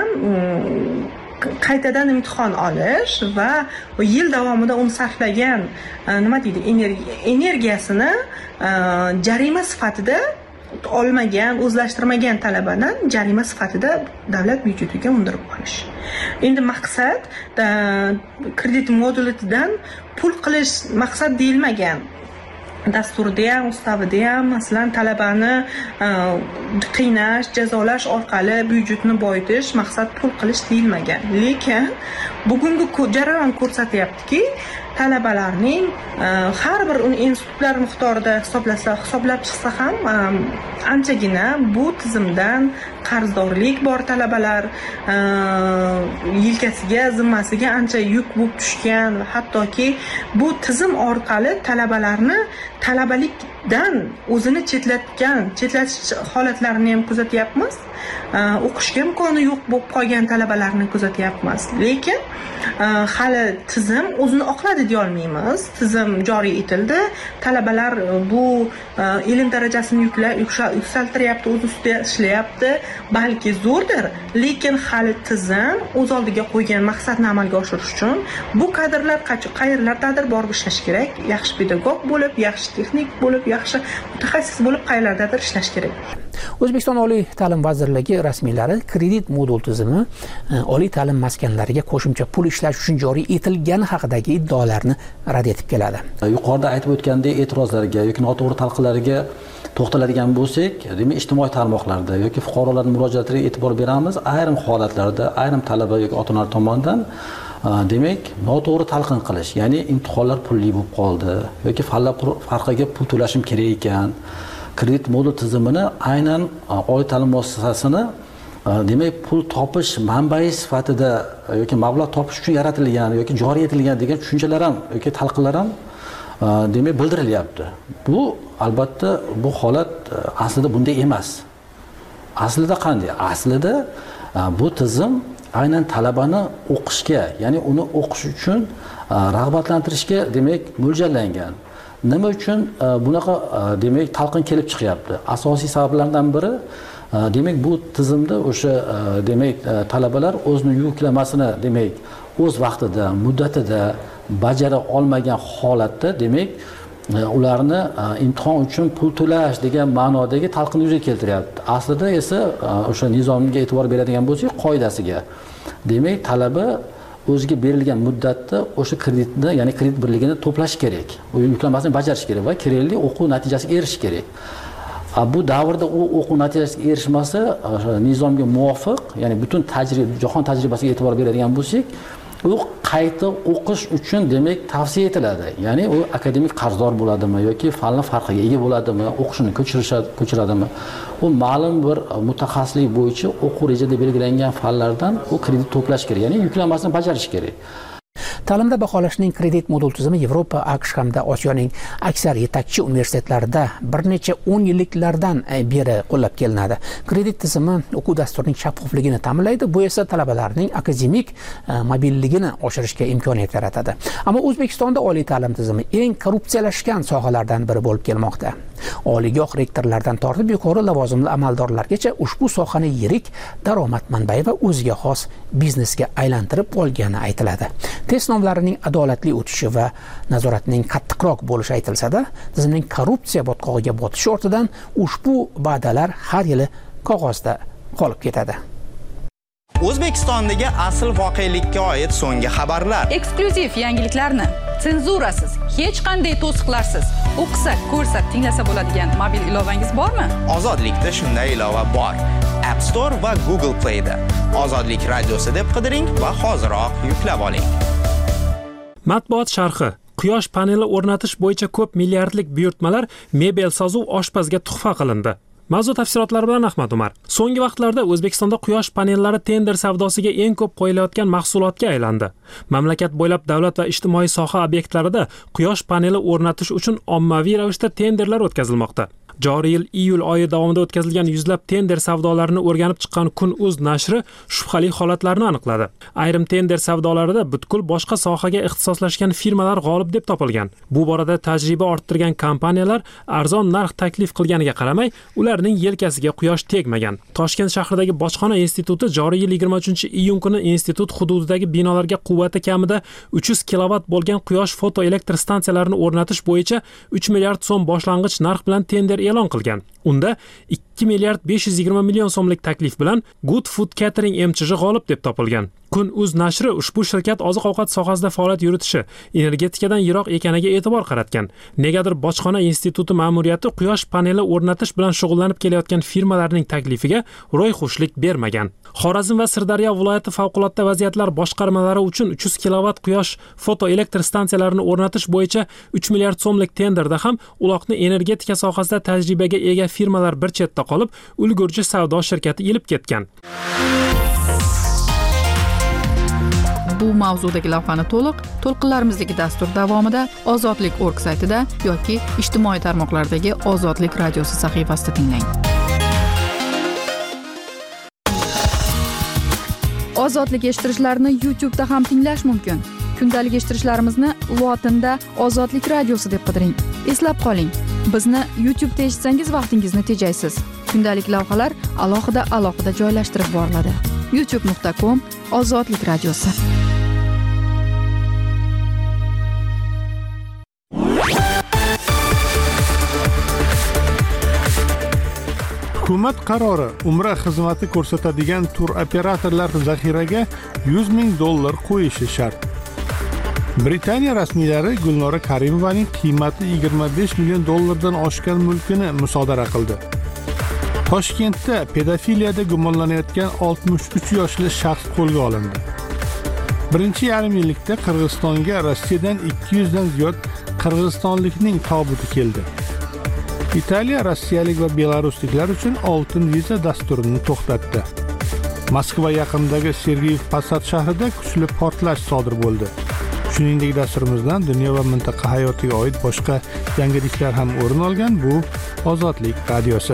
qaytadan imtihon olish va yil davomida uni sarflagan nima deydi energiyasini jarima sifatida olmagan, o'zlashtirmagan talabadan jarima sifatida davlat byudjetiga undirib olish. Endi maqsad kredit modulidan pul qilish maqsad deyilmagan. Dasturda ham, ustavida ham masalan talabani qiynash, jazolash orqali byudjetni boyitish maqsad pul qilish deyilmagan. Lekin bugungi jarayon ko'rsatyaptiki, talabalarning har bir institutlar miqdorida hisoblasa, hisoblab chiqsa ham anchagina bu tizimdan qarzdorlik bor talabalar yelkasiga, zimmasiga ancha yuk bo'lib tushgan va hattoki bu tizim orqali talabalarni talabalikdan o'zini chetlatgan, chetlatish holatlarini ham kuzatyapmiz. O'qishga imkoni yo'q bo'lib qolgan talabalarni kuzatyapmiz. Lekin hali tizim o'zini oqladi deya olmaymiz. Tizim joriy etildi. Talabalar bu ilm darajasini yuksaltiryapti, o'z ustida ishlayapti. Balki zo'rdir, lekin hali tizim o'z oldiga qo'ygan maqsadni amalga oshirish uchun bu kadrlar qayerlardadir borib ishlash kerak. Yaxshi pedagog bo'lib, yaxshi texnik bo'lib, yaxshi mutaxassis bo'lib qayerlardadir ishlash kerak. O'zbekiston Oliy ta'lim vazirligi rasmiylari kredit modul tizimi oliy ta'lim maskanlariga qo'shimcha pul ishlash uchun joriy etilgani haqidagi iddaolarni rad etib keladi. Yuqorida aytib o'tgandek e'tirozlarga yoki noto'g'ri talqinlarga to'xtaladigan bo'lsak, demak ijtimoiy tarmoqlarda yoki fuqarolarning murojaatlariga e'tibor beramiz. Ayrim holatlarda ayrim talaba yoki ota-onalar tomonidan demak noto'g'ri talqin qilish, ya'ni imtihonlar pulli bo'lib qoldi yoki fanlar farqiga pul to'lashim kerak ekan. Kredit modul tizimini aynan oliy ta'lim muassasasini demak pul topish manbai sifatida yoki mablag' topish uchun yaratilgan yoki joriy etilgan degan tushunchalar ham yoki talqinlar ham demak bildirilyapti. Bu albatta bu holat aslida bunday emas. Aslida qanday? Aslida bu tizim aynan talabani o'qishga, ya'ni uni o'qish uchun rag'batlantirishga demak mo'ljallangan. Nima uchun bunaqa demak talqin kelib chiqyapti? Asosiy sabablardan biri demak bu tizimda o'sha demak talabalar o'zining yuklamasini demak o'z vaqtida, muddatida bajara olmagan holatda demak ularni imtihon uchun pul to'lash degan ma'nodagi talqinni yuzaga keltiryapti. Aslida esa o'sha nizomga e'tibor beradigan bo'lsak, qoidasiga demak talaba o'ziga berilgan muddatda o'sha kreditni, ya'ni kredit birligini to'plash kerak. U yuklamasini bajarish kerak va kerakli o'quv natijasiga erishish kerak. Bu davrda u o'quv natijasiga erishmasa, nizomga muvofiq, ya'ni butun tajriba, jahon tajribasiga e'tibor beradigan bo'lsak, u qayta o'qish uchun demak tavsiya etiladi. Ya'ni u akademik qarzdor bo'ladimi yoki fanlar farqiga ega bo'ladimi, o'qishini ko'chiradimi? U ma'lum bir mutaxassislik bo'yicha o'quv rejada belgilangan fanlardan u kredit to'plash kerak, ya'ni yuklamasini bajarish kerak. Ta'limda baholashning kredit modul tizimi Yevropa, AQSh hamda Osiyoning aksar yetakchi universitetlarida bir necha o'n yilliklardan beri qo'llab kelinadi. Kredit tizimi o'quv dasturining shaffofligini ta'minlaydi, bu esa talabalarning akademik mobilligini oshirishga imkoniyat yaratadi. Ammo O'zbekistonda oliy ta'lim tizimi eng korrupsiyalashgan sohalardan biri bo'lib kelmoqda. Oliygoh rektorlardan tortib yuqori lavozimli amaldorlargacha ushbu sohani yirik daromad manbai va o'ziga xos biznesga aylantirib olgani aytiladi. Test sinovlarining adolatli o'tishi va nazoratning qattiqroq bo'lishi aytilsa-da, tizimning korrupsiya botqog'iga botishi ortidan ushbu va'dalar har yili qog'ozda qolib ketadi. O'zbekistondagi asl voqelikka oid so'nggi xabarlar, eksklyuziv yangiliklarni senzurasiz, hech qanday to'siqlarsiz o'qisa, ko'rsa, tinglasa bo'ladigan mobil ilovangiz bormi? Ozodlikda shunday ilova bor. App Store va Google Play da Ozodlik radiosi deb qidiring va hoziroq yuklab oling. Matbuot sharhi: Quyosh paneli o'rnatish bo'yicha ko'p milliardlik buyurtmalar mebel sozuv oshpazga tuhfa qilindi. Mavzu tafsilotlari bilan Ahmad Umar. So'nggi vaqtlarda O'zbekistonda quyosh panellari tender savdosiga eng ko'p qo'yilayotgan mahsulotga aylandi. Mamlakat bo'ylab davlat va ijtimoiy soha obyektlarida quyosh paneli o'rnatish uchun ommaviy ravishda tenderlar o'tkazilmoqda. Joriy yil iyul oyi davomida o'tkazilgan yuzlab tender savdolarini o'rganib chiqqan Kun.uz nashri shubhali holatlarni aniqladi. Ayrim tender savdolarida butkul boshqa sohaga ixtisoslashgan firmalar g'olib deb topilgan. Bu borada tajriba orttirgan kompaniyalar arzon narx taklif qilganiga qaramay, ularning yelkasiga quyosh tegmagan. Toshkent shahridagi Bojxona instituti joriy yil yigirma uchinchi iyun kuni institut hududidagi binolarga quvvati kamida uch yuz kilovat bo'lgan quyosh fotoelektr stansiyalarini o'rnatish bo'yicha uch milliard so'm boshlang'ich narx bilan tender e'lon qilgan. Unda ikki milliard besh yuz yigirma million so'mlik taklif bilan Good Food Catering M C H g'olib deb topilgan. Kun.uz nashri ushbu shirkat oziq-ovqat sohasida faoliyat yuritishi, energetikadan yiroq ekaniga e'tibor qaratgan. Negadir Bojxona instituti ma'muriyati quyosh paneli o'rnatish bilan shug'ullanib kelayotgan firmalarning taklifiga ro'yxushlik bermagan. Xorazm va Sirdaryo viloyati favqulodda vaziyatlar boshqarmalari uchun uch yuz kilovat quyosh fotoelektr stansiyalarini o'rnatish bo'yicha uch milliard so'mlik tenderda ham uloqni energetika sohasida tajribaga ega firmalar bir chetda qolib, ulgurji savdo shirkati ilib ketgan. Bu mavzudagi lavhani to'liq to'lqinlarimizdagi dastur davomida ozodlik nokta org saytida yoki ijtimoiy tarmoqlardagi Ozodlik radiosi sahifasida tinglang. Ozodlik eshittirishlarni YouTube'da ham tinglash mumkin. Kundalik eshittirishlarimizni lotinda Ozodlik radiosi deb qidiring. Eslab qoling, bizni YouTube'da eshitsangiz vaqtingizni tejaysiz. Kundalik lavhalar alohida alohida joylashtirib boriladi. youtube nuqta com Ozodlik radiosi. Hukumat qarori Umra xizmati ko'rsatadigan tur operatorlar zaxiraga yuz ming dollar qo'yishi shart. Britaniya rasmiylari Gulnora Karimovaning qiymati yigirma besh million dollardan oshgan mulkini musodara qildi. Toshkentda pedofiliyada gumonlanayotgan oltmish uch yoshli shaxs qo'lga olindi. Birinchi yarim yillikda Qirg'izistonga Rossiyadan ikki yuz dan ziyod qirg'izistonlikning tobuti keldi. Italiya rossiyalik va belarusliklar uchun oltin viza dasturini to'xtatdi. Moskva yaqinidagi Sergeyev Posad shahrida kuchli portlash sodir bo'ldi. Shuningdek, dasturimizdan dunyo va mintaqa hayotiga oid boshqa yangiliklar ham o'rin olgan. Bu Ozodlik radiosi.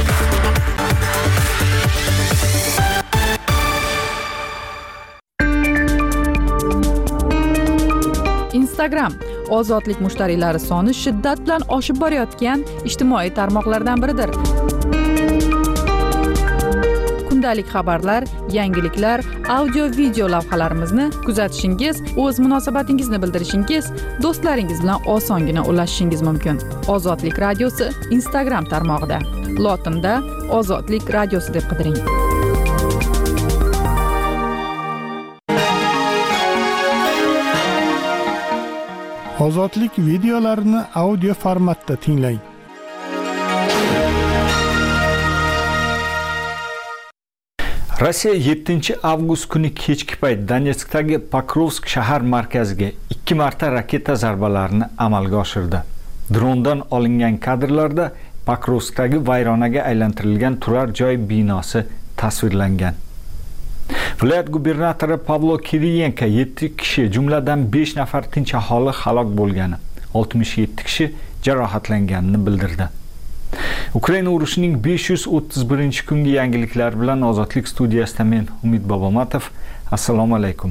Instagram ozodlik mushtariylari soni shiddat bilan oshib borayotgan ijtimoiy tarmoqlardan biridir. Kundalik xabarlar, yangiliklar, audio video lavhalarimizni kuzatishingiz, o'z munosabatingizni bildirishingiz, do'stlaringiz bilan osongina ulashishingiz mumkin. Ozodlik radiosi Instagram tarmog'ida lotinda Ozodlik radiosi deb qidiring. Ozodlik videolarini audio formatda tinglang. Rossiya yettinchi avgust kuni kechki payt Donetskdagi Pokrovsk shahar markaziga ikki marta raketa zarbalarini amalga oshirdi. Drondan olingan kadrlarda Pokrovskdagi vayronaga aylantirilgan turar joy binosi tasvirlangan. Viloyat gubernatori Pavlo Kiriyenko yetti kishi, jumladan besh nafar tinch aholi halok bo'lgani, oltmish yetti kishi jarohatlanganini bildirdi. Ukraina urushining besh yuz o'ttiz birinchi kungi yangiliklar bilan Ozodlik studiyasida men Umid Bobomatov. Assalomu alaykum.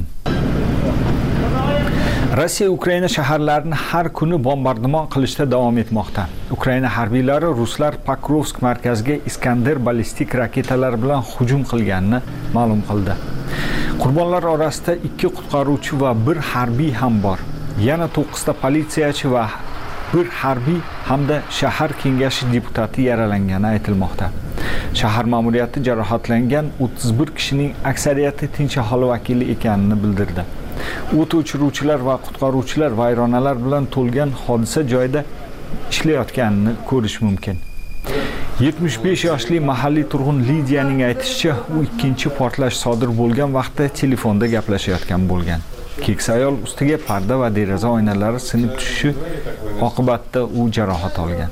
Rossiya Ukraina shaharlarini har kuni bombardimon qilishda davom etmoqda. Ukraina harbiylari ruslar Pokrovsk markaziga Iskander ballistik raketalari bilan hujum qilganini ma'lum qildi. Qurbonlar orasida ikki qutqaruvchi va bir harbiy ham bor. Yana to'qqizta politsiyachi va bir harbiy hamda shahar kengashi deputati yaralangani aytilmoqda. Shahar ma'muriyati jarohatlangan o'ttiz bir kishining aksariyati tinch aholi vakili ekanini bildirdi. O't o'chiruvchilar va qutqaruvchilar vayronalar bilan to'lgan hodisa joyida ishlayotganini ko'rish mumkin. yetmish besh yoshli mahalliy turg'un Lidiyaning aytishicha, u ikkinchi portlash sodir bo'lgan vaqtda telefonda gaplashayotgan bo'lgan. Keksa ayol ustiga parda va deraza oynalari sinib tushishi oqibatida u jarohat olgan.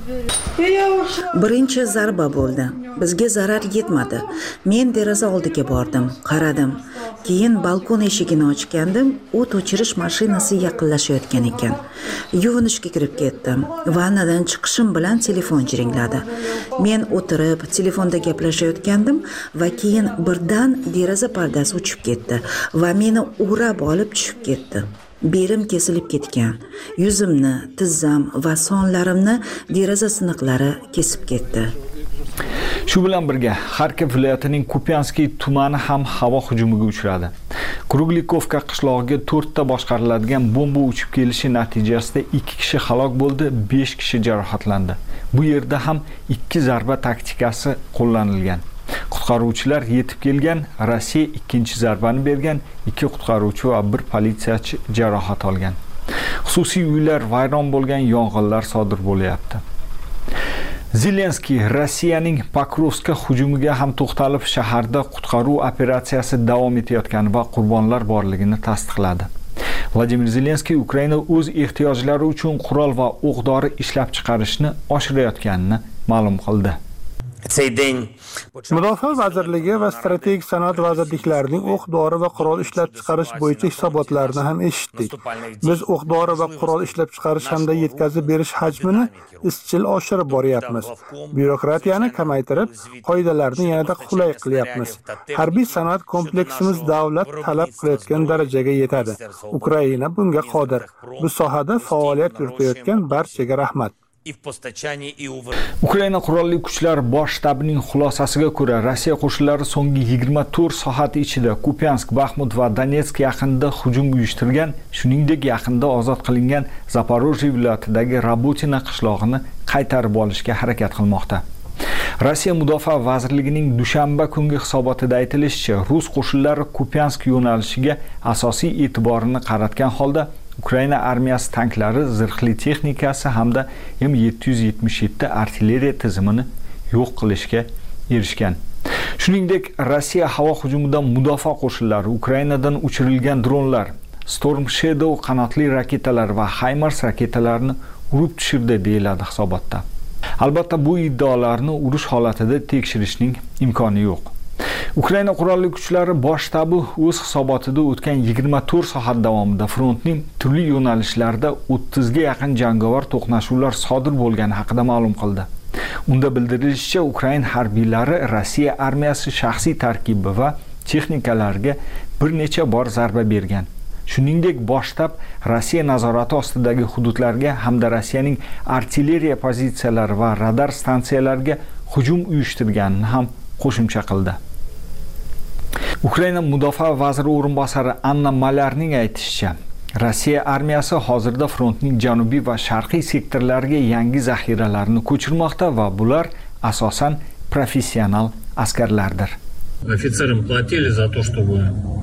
Birinchi zarba bo'ldi. Bizga zarar yetmadi. Men deraza oldiga bordim, qaradim. Keyin balkon eshigini ochgandim, o't o'chirish mashinasi yaqinlashayotgan ekan. Yuvinishga kirib ketdim. Vannadan chiqishim bilan telefon jiringladi. Men o'tirib telefonda gaplashayotgandim va keyin birdan deraza pardasi uchib ketdi va meni urab olib tushib ketdi. Berim kesilib ketgan. Yuzimni, tizzam va sonlarimni deraza siniqlari kesib ketdi. Shu bilan birga Xarkov viloyatining Kupianskiy tumani ham havo hujumiga uchradi. Kruglikovka qishlog'iga to'rtta boshqariladigan bomba uchib kelishi natijasida ikki kishi halok bo'ldi, besh kishi jarohatlandi. Bu yerda ham ikki zarba taktikasi qo'llanilgan. Qutqaruvchilar yetib kelgan, Rossiya ikkinchi zarbani bergan, ikki qutqaruvchi va bir politsiyachi jarohat olgan. Xususiy uylar vayron bo'lgan, yong'inlar sodir bo'lyapti. Zelenskiy Rossiyaning Pokrovskka hujumiga ham to'xtalib, shaharda qutqaruv operatsiyasi davom etayotgani va qurbonlar borligini tasdiqladi. Vladimir Zelenskiy Ukraina o'z ehtiyojlari uchun qurol va o'q-dori ishlab chiqarishni oshirayotganini ma'lum qildi. Mudofaa vazirligi va strategik sanoat vazirliklarining o'q-dori va qurol ishlab chiqarish bo'yicha hisobotlarini ham eshitdik. Biz o'q-dori va qurol ishlab chiqarish hamda yetkazib berish hajmini izchil oshirib boryapmiz. Byurokratiyani kamaytirib, qoidalarni yanada qulay qilyapmiz. Harbiy sanoat kompleksimiz davlat talab qilayotgan darajaga yetadi. Ukraina bunga qodir. Bu sohada faoliyat yuritayotgan barchaga rahmat. Ukraina qurolli kuchlar bosh shtabining xulosasiga ko'ra, Rossiya qo'shinlari so'nggi yigirma to'rt soat ichida Kupiansk, Baxmut va Donetsk yaqinida hujum uyushtirgan, shuningdek yaqinda ozod qilingan Zaporojye viloyatidagi Rabotina qishlog'ini qaytarib olishga harakat qilmoqda. Rossiya Mudofaa vazirligining dushanba kungi hisobotida aytilishicha, rus qo'shinlari Kupiansk yo'nalishiga asosiy e'tiborini qaratgan holda Ukraina armiyasi tanklari, zirhli texnikasi hamda M yetti yuz yetmish yetti artilleriya tizimini yo'q qilishga erishgan. Shuningdek, Rossiya havo hujumidan mudofaa qo'shinlari Ukrainadan uchirilgan dronlar, Storm Shadow qanotli raketalar va HIMARS raketalarini urib tushirdi deyiladi hisobotda. Albatta bu iddaolarni urush holatida tekshirishning imkoni yo'q. Ukraina qurolli kuchlari bosh shtabi o'z hisobotida o'tgan yigirma to'rt soat davomida frontning turli yo'nalishlarida o'ttizga yaqin jangovar to'qnashuvlar sodir bo'lgani haqida ma'lum qildi. Unda bildirilishicha, Ukraina harbiylari Rossiya armiyasi shaxsiy tarkibi va texnikalariga bir necha bor zarba bergan. Shuningdek, bosh shtab Rossiya nazorati ostidagi hududlarga hamda Rossiyaning artilleriya pozitsiyalari va radar stansiyalariga hujum uyushtirganini ham qo'shimcha qildi. Ukraina mudofaa vaziri o'rinbosari Anna Malyarning aytishicha, Rossiya armiyasi hozirda frontning janubiy va sharqiy sektorlariga yangi zaxiralarni ko'chirmoqda va bular asosan professional askarlardir. Офицерам платили за то, чтобы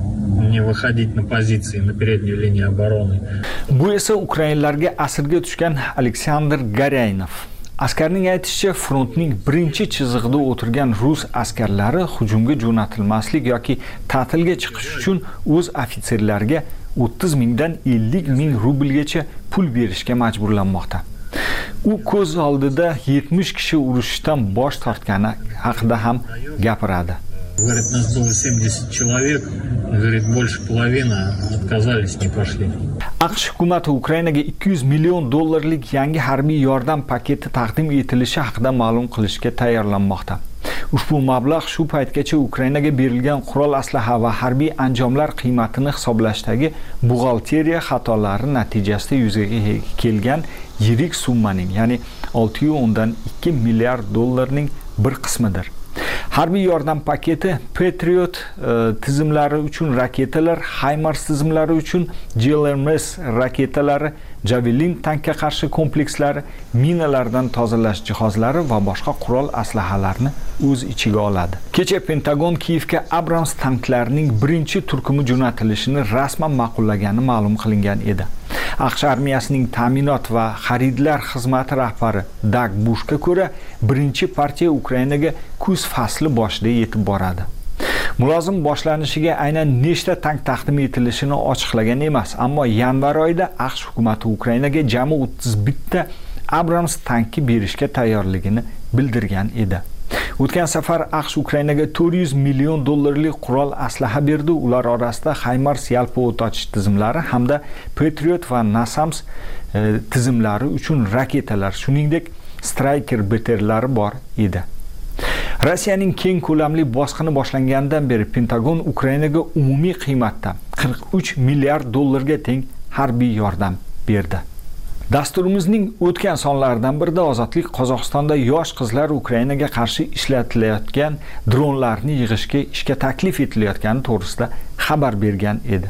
не выходить на позиции на переднюю линию обороны. Bu esa ukrainlarga asirga tushgan Aleksandr Garyaynov. Askarning aytishicha, frontning birinchi chizig'ida o'tirgan rus askarlari hujumga jo'natilmaslik yoki ta'tilga chiqish uchun o'z ofitserlariga o'ttiz mingdan ellik ming rublgacha pul berishga majburlanmoqda. U ko'z oldida yetmish kishi urushdan bosh tortgani haqida ham gapiradi. Говорит, нас было семьдесят человек, говорит, больше половины отказались, не пошли. AQSh hukumati Ukrainaga ikki yuz million dollarlik yangi harbiy yordam paketi taqdim etilishi haqida ma'lum qilishga tayyorlanmoqda. Ushbu mablag' shu paytgacha Ukrainaga berilgan qurol aslaha va harbiy anjomlar qiymatini hisoblashdagi buxgalteriya xatolari natijasida yuzaga kelgan yirik summaning, ya'ni olti yuz o'ndan ikki milliard dollarning bir qismidir. Harbiy yordam paketi Patriot e, tizimlari uchun raketalar, HIMARS tizimlari uchun G L M S raketalari, Javelin tankga qarshi komplekslari, minalardan tozalash jihozlari va boshqa qurol aslahalarni o'z ichiga oladi. Kecha Pentagon Kiyevga Abrams tanklarining birinchi turkumi jo'natilishini rasman ma'qullagani ma'lum qilingan edi. AQSh armiyasining ta'minot va xaridlar xizmati rahbari Doug Bushga ko'ra, birinchi partiya Ukrainaga kuz fasli boshida yetib boradi. Mulozim boshlanishiga aynan nechta tank taqdim etilishini ochiqlagan emas, ammo yanvar oyida AQSh hukumati Ukrainaga jami o'ttiz bitta Abrams tanki berishga tayyorligini bildirgan edi. O'tgan safar AQSh Ukrainaga to'rt yuz million dollarlik qurol aslaha berdi. Ular orasida HIMARS yalpi o't ochish tizimlari hamda Patriot va NASAMS e, tizimlari uchun raketalar, shuningdek Striker B T R'lari bor edi. Rossiyaning keng ko'lamli bosqini boshlangandan beri Pentagon Ukrainaga umumiy qiymatda qirq uch milliard dollarga teng harbiy yordam berdi. Dasturimizning o'tgan sonlaridan birida Ozodlik Qozog'istonda yosh qizlar Ukrainaga qarshi ishlatilayotgan dronlarni yig'ishga ishga taklif etilayotgani to'g'risida xabar bergan edi.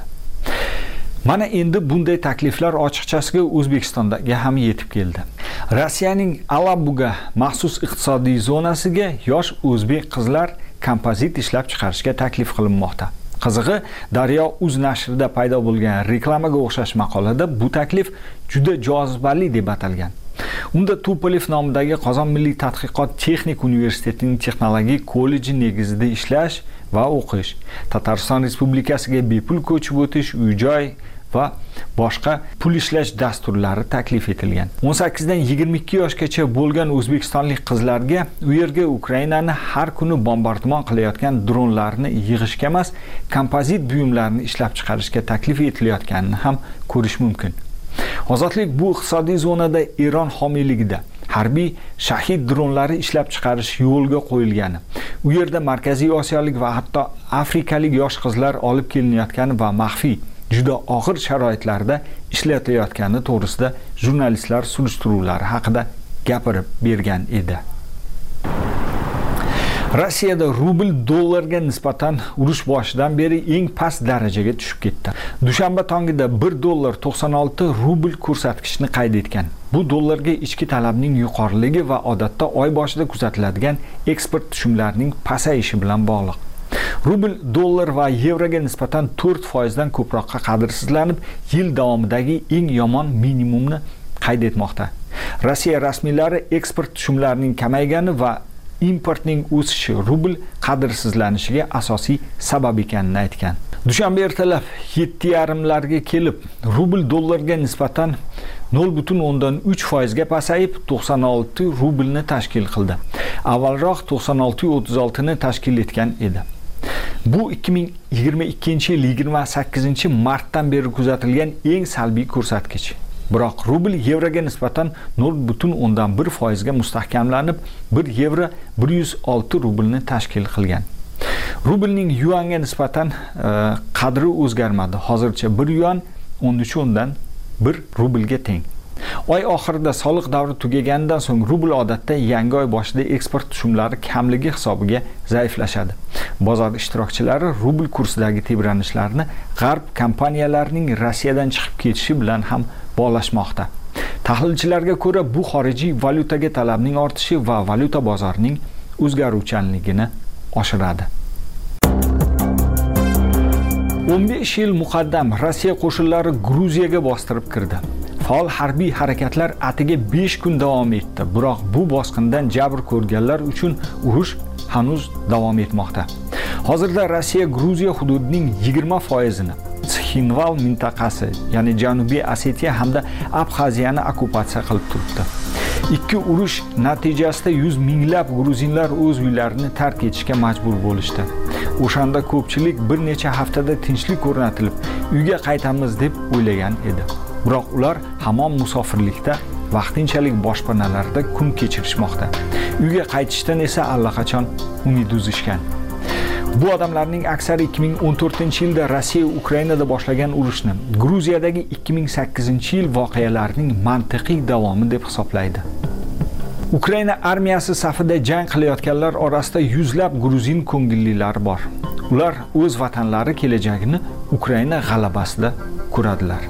Mana endi bunday takliflar ochiqchasiga O'zbekistonga ham yetib keldi. Rossiyaning Alabuga maxsus iqtisodiy zonasiga yosh o'zbek qizlar kompozit ishlab chiqarishga taklif qilinmoqda. Qizig'i, Daryo uz nashrida paydo bo'lgan reklamaga o'xshash maqolada bu taklif juda jozibali deb atalgan. Unda Tupolev nomidagi Qozon Milliy tadqiqot texnik universitetining texnologik kolleji negizida ishlash va o'qish, Tatariston Respublikasiga bepul ko'chib o'tish, uy-joy va boshqa pul ishlash dasturlari taklif etilgan. o'n sakkizdan yigirma ikki yoshgacha bo'lgan o'zbekistonlik qizlarga u yerga Ukrainani har kuni bombardimon qilayotgan dronlarni yig'ishga emas, kompozit buyumlarni ishlab chiqarishga taklif etilayotganini ham ko'rish mumkin. Ozodlik bu iqtisodiy zonada Eron homiyligida harbiy shahid dronlari ishlab chiqarish yo'lga qo'yilgani, u yerda Markaziy Osiyolik va hatto Afrikalik yosh qizlar olib kelinayotgani va maxfiy juda og'ir sharoitlarda ishlatilayotgani to'g'risida jurnalistlar surishtiruvlari haqida gapirib bergan edi. Rossiyada rubl dollarga nisbatan urush boshidan beri eng past darajaga tushib ketdi. Dushanba tongida bir dollar to'qson olti rubl ko'rsatkichni qayd etgan. Bu dollarga ichki talabning yuqoriligi va odatda oy boshida kuzatiladigan eksport tushumlarining pasayishi bilan bog'liq. Rubl dollar va yevroga nisbatan to'rt foiz dan ko'proqqa qadrsizlanib, yil davomidagi eng yomon minimumni qayd etmoqda. Rossiya rasmiylari eksport tushumlarining kamaygani va importning o'sishi rubl qadrsizlanishiga asosiy sabab ekanini aytgan. Dushanba ertalab yetti yarim larga kelib, rubl dollarga nisbatan nol butun o'ndan uch foiz ga pasayib to'qson olti rublni tashkil qildi. Avvalroq to'qson olti o'ttiz olti ni tashkil etgan edi. Bu ikki ming yigirma ikkinchi yil yigirma sakkizinchi martdan beri kuzatilgan eng salbiy ko'rsatkich. Biroq rubl yevroga nisbatan nol butun o'ndan bir foiz ga mustahkamlanib, bir yevro bir yuz olti rublni tashkil qilgan. Rublning yuanga nisbatan e, qadri o'zgarmadi. Hozircha bir yuan o'n uch o'ndan bir rublga teng. Oy oxirida soliq davri tugaganidan so'ng rubl odatda yangi oy boshida eksport tushumlari kamligi hisobiga zaiflashadi. Bozor ishtirokchilari rubl kursidagi tebranishlarni g'arb kompaniyalarining Rossiyadan chiqib ketishi bilan ham bog'lashmoqda. Tahlilchilarga ko'ra, bu xorijiy valyutaga talabning ortishi va valyuta bozorining o'zgaruvchanligini oshiradi. o'n besh yil muqaddam Rossiya qo'shinlari Gruziyaga bostirib kirdi. Faol harbiy harakatlar atiga besh kun davom etdi. Biroq bu bosqindan jabr ko'rganlar uchun urush hanuz davom etmoqda. Hozirda Rossiya Gruziya hududining yigirma foiz ni Tsikhinval mintaqasi, ya'ni Janubiy Osetiya hamda Abxaziyani okkupatsiya qilib turibdi. Ikki urush natijasida yuz minglab gruzinlar o'z uylarini tark etishga majbur bo'lishdi. O'shanda ko'pchilik bir necha haftada tinchlik o'rnatilib, uyga qaytamiz deb o'ylagan edi. Biroq ular hamon musofirlikda, vaqtinchalik boshpanalarda kun kechirishmoqda. Uyga qaytishdan esa allaqachon umid uzishgan. Bu odamlarning aksari ikki ming o'n to'rtinchi yilda Rossiya Ukrainada boshlagan urushni Gruziyadagi ikki ming sakkizinchi yil voqealarining mantiqiy davomi deb hisoblaydi. Ukraina armiyasi safida jang qilayotganlar orasida yuzlab gruzin ko'ngillilar bor. Ular o'z vatanlari kelajagini Ukraina g'alabasida ko'radilar.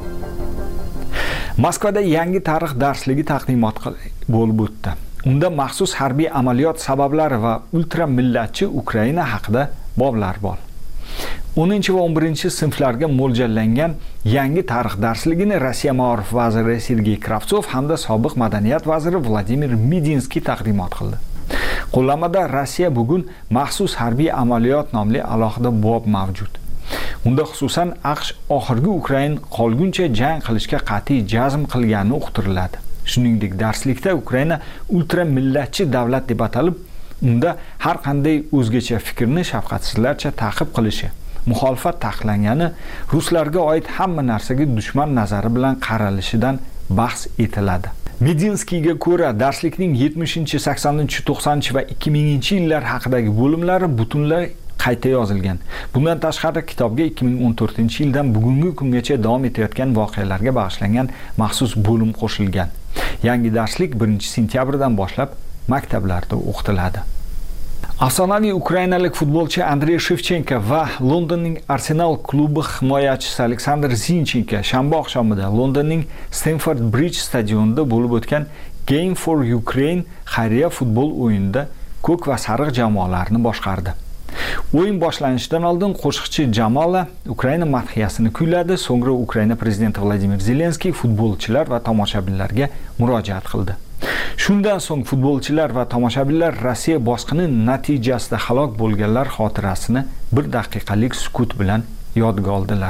Moskvada yangi tarix darsligi taqdimot bo'lib o'tdi. Unda maxsus harbiy amaliyot sabablari va ultra millatchi Ukraina haqida boblar bor. o'ninchi va o'n birinchi sinflarga mo'ljallangan yangi tarix darsligini Rossiya Ma'rif vaziri Sergey Kravtsov hamda sobiq madaniyat vaziri Vladimir Medinskiy taqdimot qildi. Qo'llanmada Rossiya bugun maxsus harbiy amaliyot nomli alohida bob mavjud. Unda xususan AQSh oxirgi Ukraina qolguncha jang qilishga qat'iy jazm qilgani uqtiriladi. Shuningdek, darslikda Ukraina ultra millatchi davlat deb atalib, unda har qanday o'zgacha fikrni shafqatsizlarcha ta'qib qilishi, muxolifat taqiqlangani, ruslarga oid hamma narsaga dushman nazari bilan qaralishidan bahs etiladi. Medinskiyga ko'ra, darslikning yetmishinchi, saksoninchi, to'qsoninchi va ikki minginchi yillar haqidagi bo'limlari butunlay qayta yozilgan. Bundan tashqari kitobga ikki ming o'n to'rtinchi yildan bugungi kungacha davom etayotgan voqealarga bag'ishlangan maxsus bo'lim qo'shilgan. Yangi darslik birinchi sentyabrdan boshlab maktablarda o'qitiladi. Afsonaviy ukrainalik futbolchi Andrey Shevchenko va Londonning Arsenal klubi himoyachisi Aleksandr Zinchenko shanba oqshomida Londonning Stamford Bridge stadionida bo'lib o'tgan Game for Ukraine xayriya futbol o'yinida ko'k va sariq jamoalarni boshqardi. O'yin boshlanishidan oldin qo'shiqchi Jamola Ukraina madhiyasini kuyladi, so'ngra Ukraina prezidenti Vladimir Zelenskiy futbolchilar va tomoshabinlarga murojaat qildi. Shundan so'ng futbolchilar va tomoshabinlar Rossiya bosqini natijasida halok bo'lganlar xotirasini bir daqiqalik sukut bilan yodga oldilar.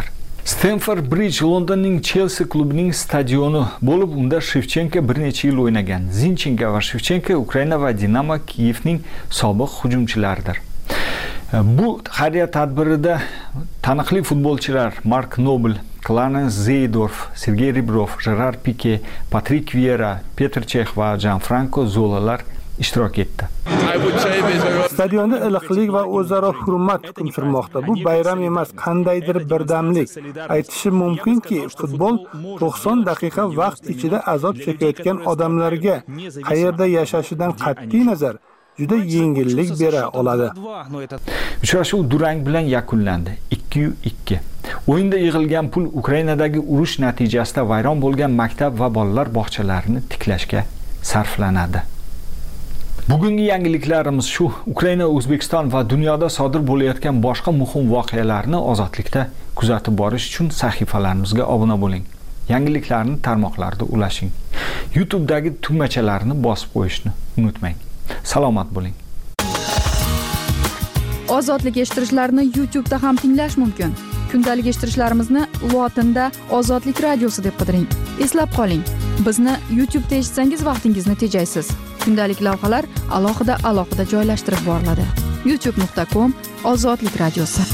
Stamford Bridge Londonning Chelsea klubining stadioni bo'lib, unda Shevchenko bir necha yil o'ynagan. Zinchenko va Shevchenko Ukraina va Dinamo Kiyevning sobiq hujumchilaridir. Bu xayriya tadbirida taniqli futbolchilar Mark Nobel, Clarence Zeedorf, Sergey Ribrov, Gerard Pique, Patrick Vieira, Petr Cech va Gianfranco Zolalar ishtirok etdi. Stadionda iliqlik va o'zaro hurmat hukm surmoqda. Bu bayram emas, qandaydir birdamlik. Aytishim mumkinki, futbol to'qson daqiqa vaqt ichida azob chekayotgan odamlarga qayerda yashashidan qat'iy nazar juda yengillik bera oladi. Uchrashuv durang bilan yakunlandi. ikki ikki. O'yinda yig'ilgan pul Ukrainadagi urush natijasida vayron bo'lgan maktab va bolalar bog'chalarini tiklashga sarflanadi. Bugungi yangiliklarimiz shu. Ukraina, O'zbekiston va dunyoda sodir bo'layotgan boshqa muhim voqealarni ozodlikda kuzatib borish uchun sahifalarimizga obuna bo'ling. Yangiliklarni tarmoqlarda ulashing. YouTube'dagi tugmachalarni bosib qo'yishni unutmang. Salomat bo'ling. Ozodlik eshittirishlarni YouTube'da ham tinglash mumkin. Kundalik eshittirishlarimizni lotinda Ozodlik radiosi deb qidiring. Eslab qoling, bizni YouTube'da eshitsangiz vaqtingizni tejaysiz. Kundalik lavhalar alohida alohida joylashtirib boriladi. youtube nuqta com Ozodlik radiosi.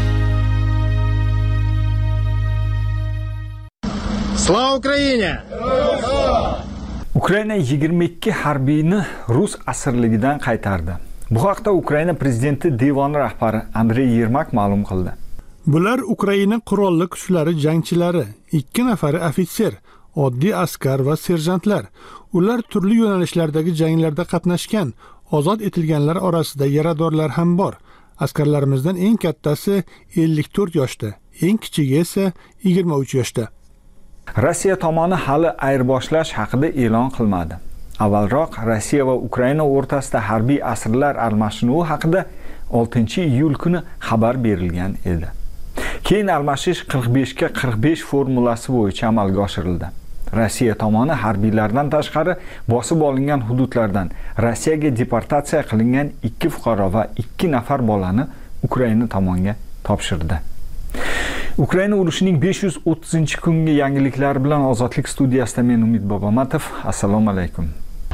Slava Ukraina! Ukraina yigirma ikki harbiyni rus asirligidan qaytardi. Bu haqda Ukraina prezidenti devoni rahbari Andrey Yermak ma'lum qildi. Bular Ukraina qurolli kuchlari jangchilari, ikki nafari ofitser, oddiy askar va serjantlar. Ular turli yo'nalishlardagi janglarda qatnashgan. Ozod etilganlar orasida yaradorlar ham bor. Askarlarimizdan eng kattasi ellik to'rt yoshda, eng kichigi esa yigirma uch yoshda. Rossiya tomoni hali ayirboshlash haqida e'lon qilmadi. Avvalroq Rossiya va Ukraina o'rtasida harbiy asirlar almashinuvi haqida oltinchi iyul kuni xabar berilgan edi. Keyin almashish qirq besh ga qirq besh formulasi bo'yicha amalga oshirildi. Rossiya tomoni harbiylardan tashqari bosib olingan hududlardan Rossiyaga deportatsiya qilingan ikki fuqaro va ikki nafar bolani Ukraina tomoniga topshirdi. Ukraina urushining besh yuz o'ttizinchi kungi yangiliklari bilan Ozodlik studiyasida men Umid Bobomatov. Assalomu alaykum.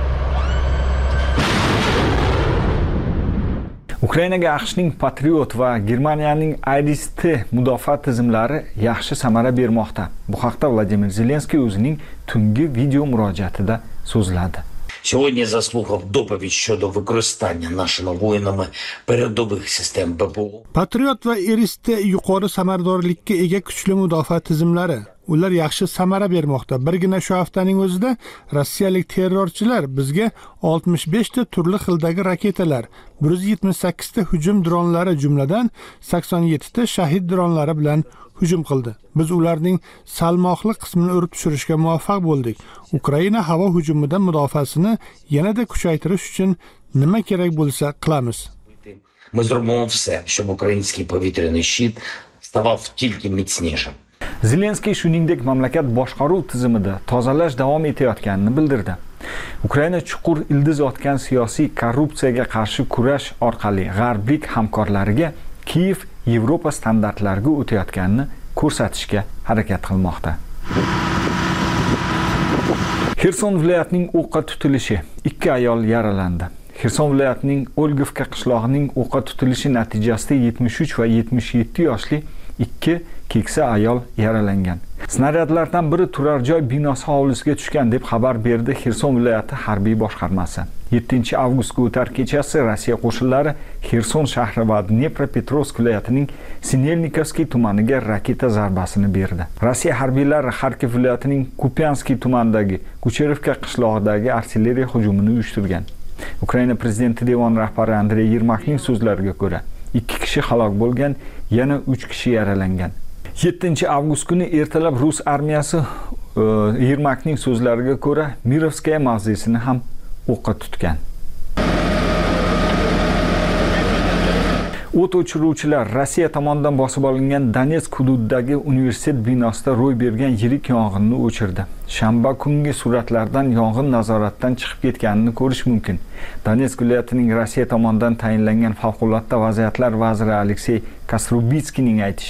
Ukrainaga AQShning Patriot va Germaniyaning Iris-T mudofaa tizimlari yaxshi samara bermoqda. Bu haqda Vladimir Zelenskiy o'zining tungi video murojaatida so'zladi. Сьогодні заслухав доповідь щодо використання нашими воїнами передових систем ППО. Patriot va Iris-T yuqori samaradorlikka ega kuchli mudofaa tizimlari. Ular yaxshi samara bermoqda. Birgina shu haftaning o'zida rossiyalik terrorchilar bizga oltmish besh ta turli xildagi raketalar, bir yuz yetmish sakkiz ta hujum dronlari jumladan sakson yetti ta shahid dronlari bilan hujum qildi. Biz ularning salmoqli qismini urib tushirishga muvaffaq bo'ldik. Ukraina havo hujumidan mudofaasini yanada kuchaytirish uchun nima kerak bo'lsa qilamiz. Ми зробимо все, щоб український повітряний щит ставав тільки міцнішим. Zelenskiy shuningdek mamlakat boshqaruv tizimida tozalash davom etayotganini bildirdi. Ukraina chuqur ildiz otgan siyosiy korrupsiyaga qarshi kurash orqali g'arblik hamkorlariga Kiyev Yevropa standartlariga o'tayotganini ko'rsatishga harakat qilmoqda. Xerson viloyatining o'qqa tutilishi, ikki ayol yaralandi. Xerson viloyatining Olgivka qishlog'ining o'qqa tutilishi natijasida yetmish uch va yetmish yetti yoshli ikki keksa ayol yaralangan. Snaryadlardan biri turar joy binosi hovlisiga tushgan deb xabar berdi Xerson viloyati harbiy boshqarmasi. yettinchi avgustga o'tar kechasi Rossiya qo'shinlari Xerson shahri va Dnepropetrovsk viloyatining Sinelnikovskiy tumaniga raketa zarbasini berdi. Rossiya harbiylari Xarkov viloyatining Kupyanskiy tumanidagi Kucherevka qishlog'idagi artilleriya hujumini uyushtirgan. Ukraina prezidenti devoni rahbari Andrey Yermakning so'zlariga ko'ra, ikki kishi halok bo'lgan, yana uch kishi yaralangan. yettinchi avgust kuni ertalab Rus armiyasi Yermakning so'zlariga ko'ra Mirovskaya mavzesini ham o'qqa tutgan. O't o'chiruvchilar Rossiya tomonidan bosib olingan Donetsk hududidagi universitet binosida ro'y bergan yirik yong'inni o'chirdi. Shanba kungi suratlardan yong'in nazoratdan chiqib ketganini ko'rish mumkin. Donetsk viloyatining Rossiya tomonidan tayinlangan favqulodda vaziyatlar vaziri Aleksey Kastrubitskiyning aytishicha,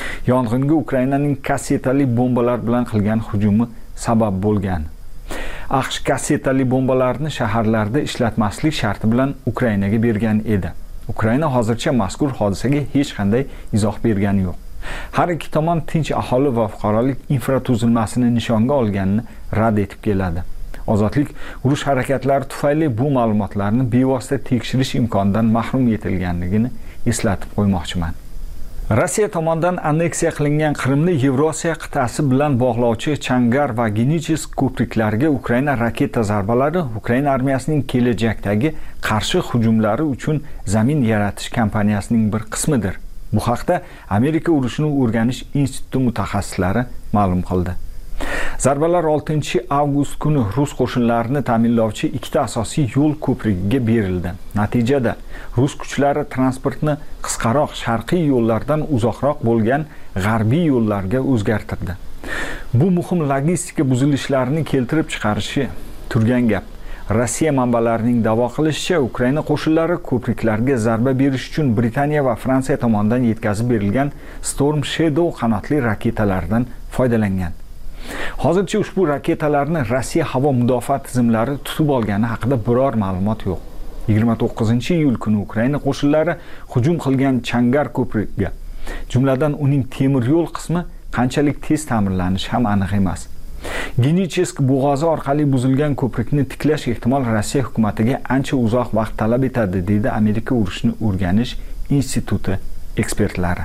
Yong'inga Ukrainaning kassetali bombalar bilan qilgan hujumi sabab bo'lgan. AQSh kassetali bombalarni shaharlarda ishlatmaslik sharti bilan Ukrainaga bergan edi. Ukraina hozircha mazkur hodisaga hech qanday izoh bergani yo'q. Har ikki tomon tinch aholi va fuqarolik infratuzilmasini nishonga olganini rad etib keladi. Ozodlik urush harakatlari tufayli bu ma'lumotlarni bevosita tekshirish imkonidan mahrum etilganligini eslatib qo'ymoqchiman. Rossiya tomonidan anneksiya qilingan Qrimni Yevrosiyo qit'asi bilan bog'lovchi Changar va Genichis ko'priklariga Ukraina raketa zarbalari Ukraina armiyasining kelajakdagi qarshi hujumlari uchun zamin yaratish kampaniyasining bir qismidir. Bu haqda Amerika urushini o'rganish instituti mutaxassislari ma'lum qildi. Zarbalar oltinchi avgust kuni rus qo'shinlarini ta'minlovchi ikkita asosiy yo'l ko'prigiga berildi. Natijada rus kuchlari transportni qisqaroq sharqiy yo'llardan uzoqroq bo'lgan g'arbiy yo'llarga o'zgartirdi. Bu muhim logistika buzilishlarini keltirib chiqarishi turgan gap. Rossiya manbalarining da'vo qilishicha, Ukraina qo'shinlari ko'priklarga zarba berish uchun Britaniya va Fransiya tomonidan yetkazib berilgan Storm Shadow qanotli raketalardan foydalangan. Hozircha ushbu raketalarni Rossiya havo mudofaa tizimlari tutib olgani haqida biror ma'lumot yo'q. yigirma to'qqizinchi iyul kuni Ukraina qo'shinlari hujum qilgan Changar ko'prigiga, jumladan uning temir yo'l qismi qanchalik tez ta'mirlanishi ham aniq emas. Genichesk bo'g'ozi orqali buzilgan ko'prikni tiklash ehtimol Rossiya hukumatiga ancha uzoq vaqt talab etadi, deydi Amerika urushni o'rganish instituti ekspertlari.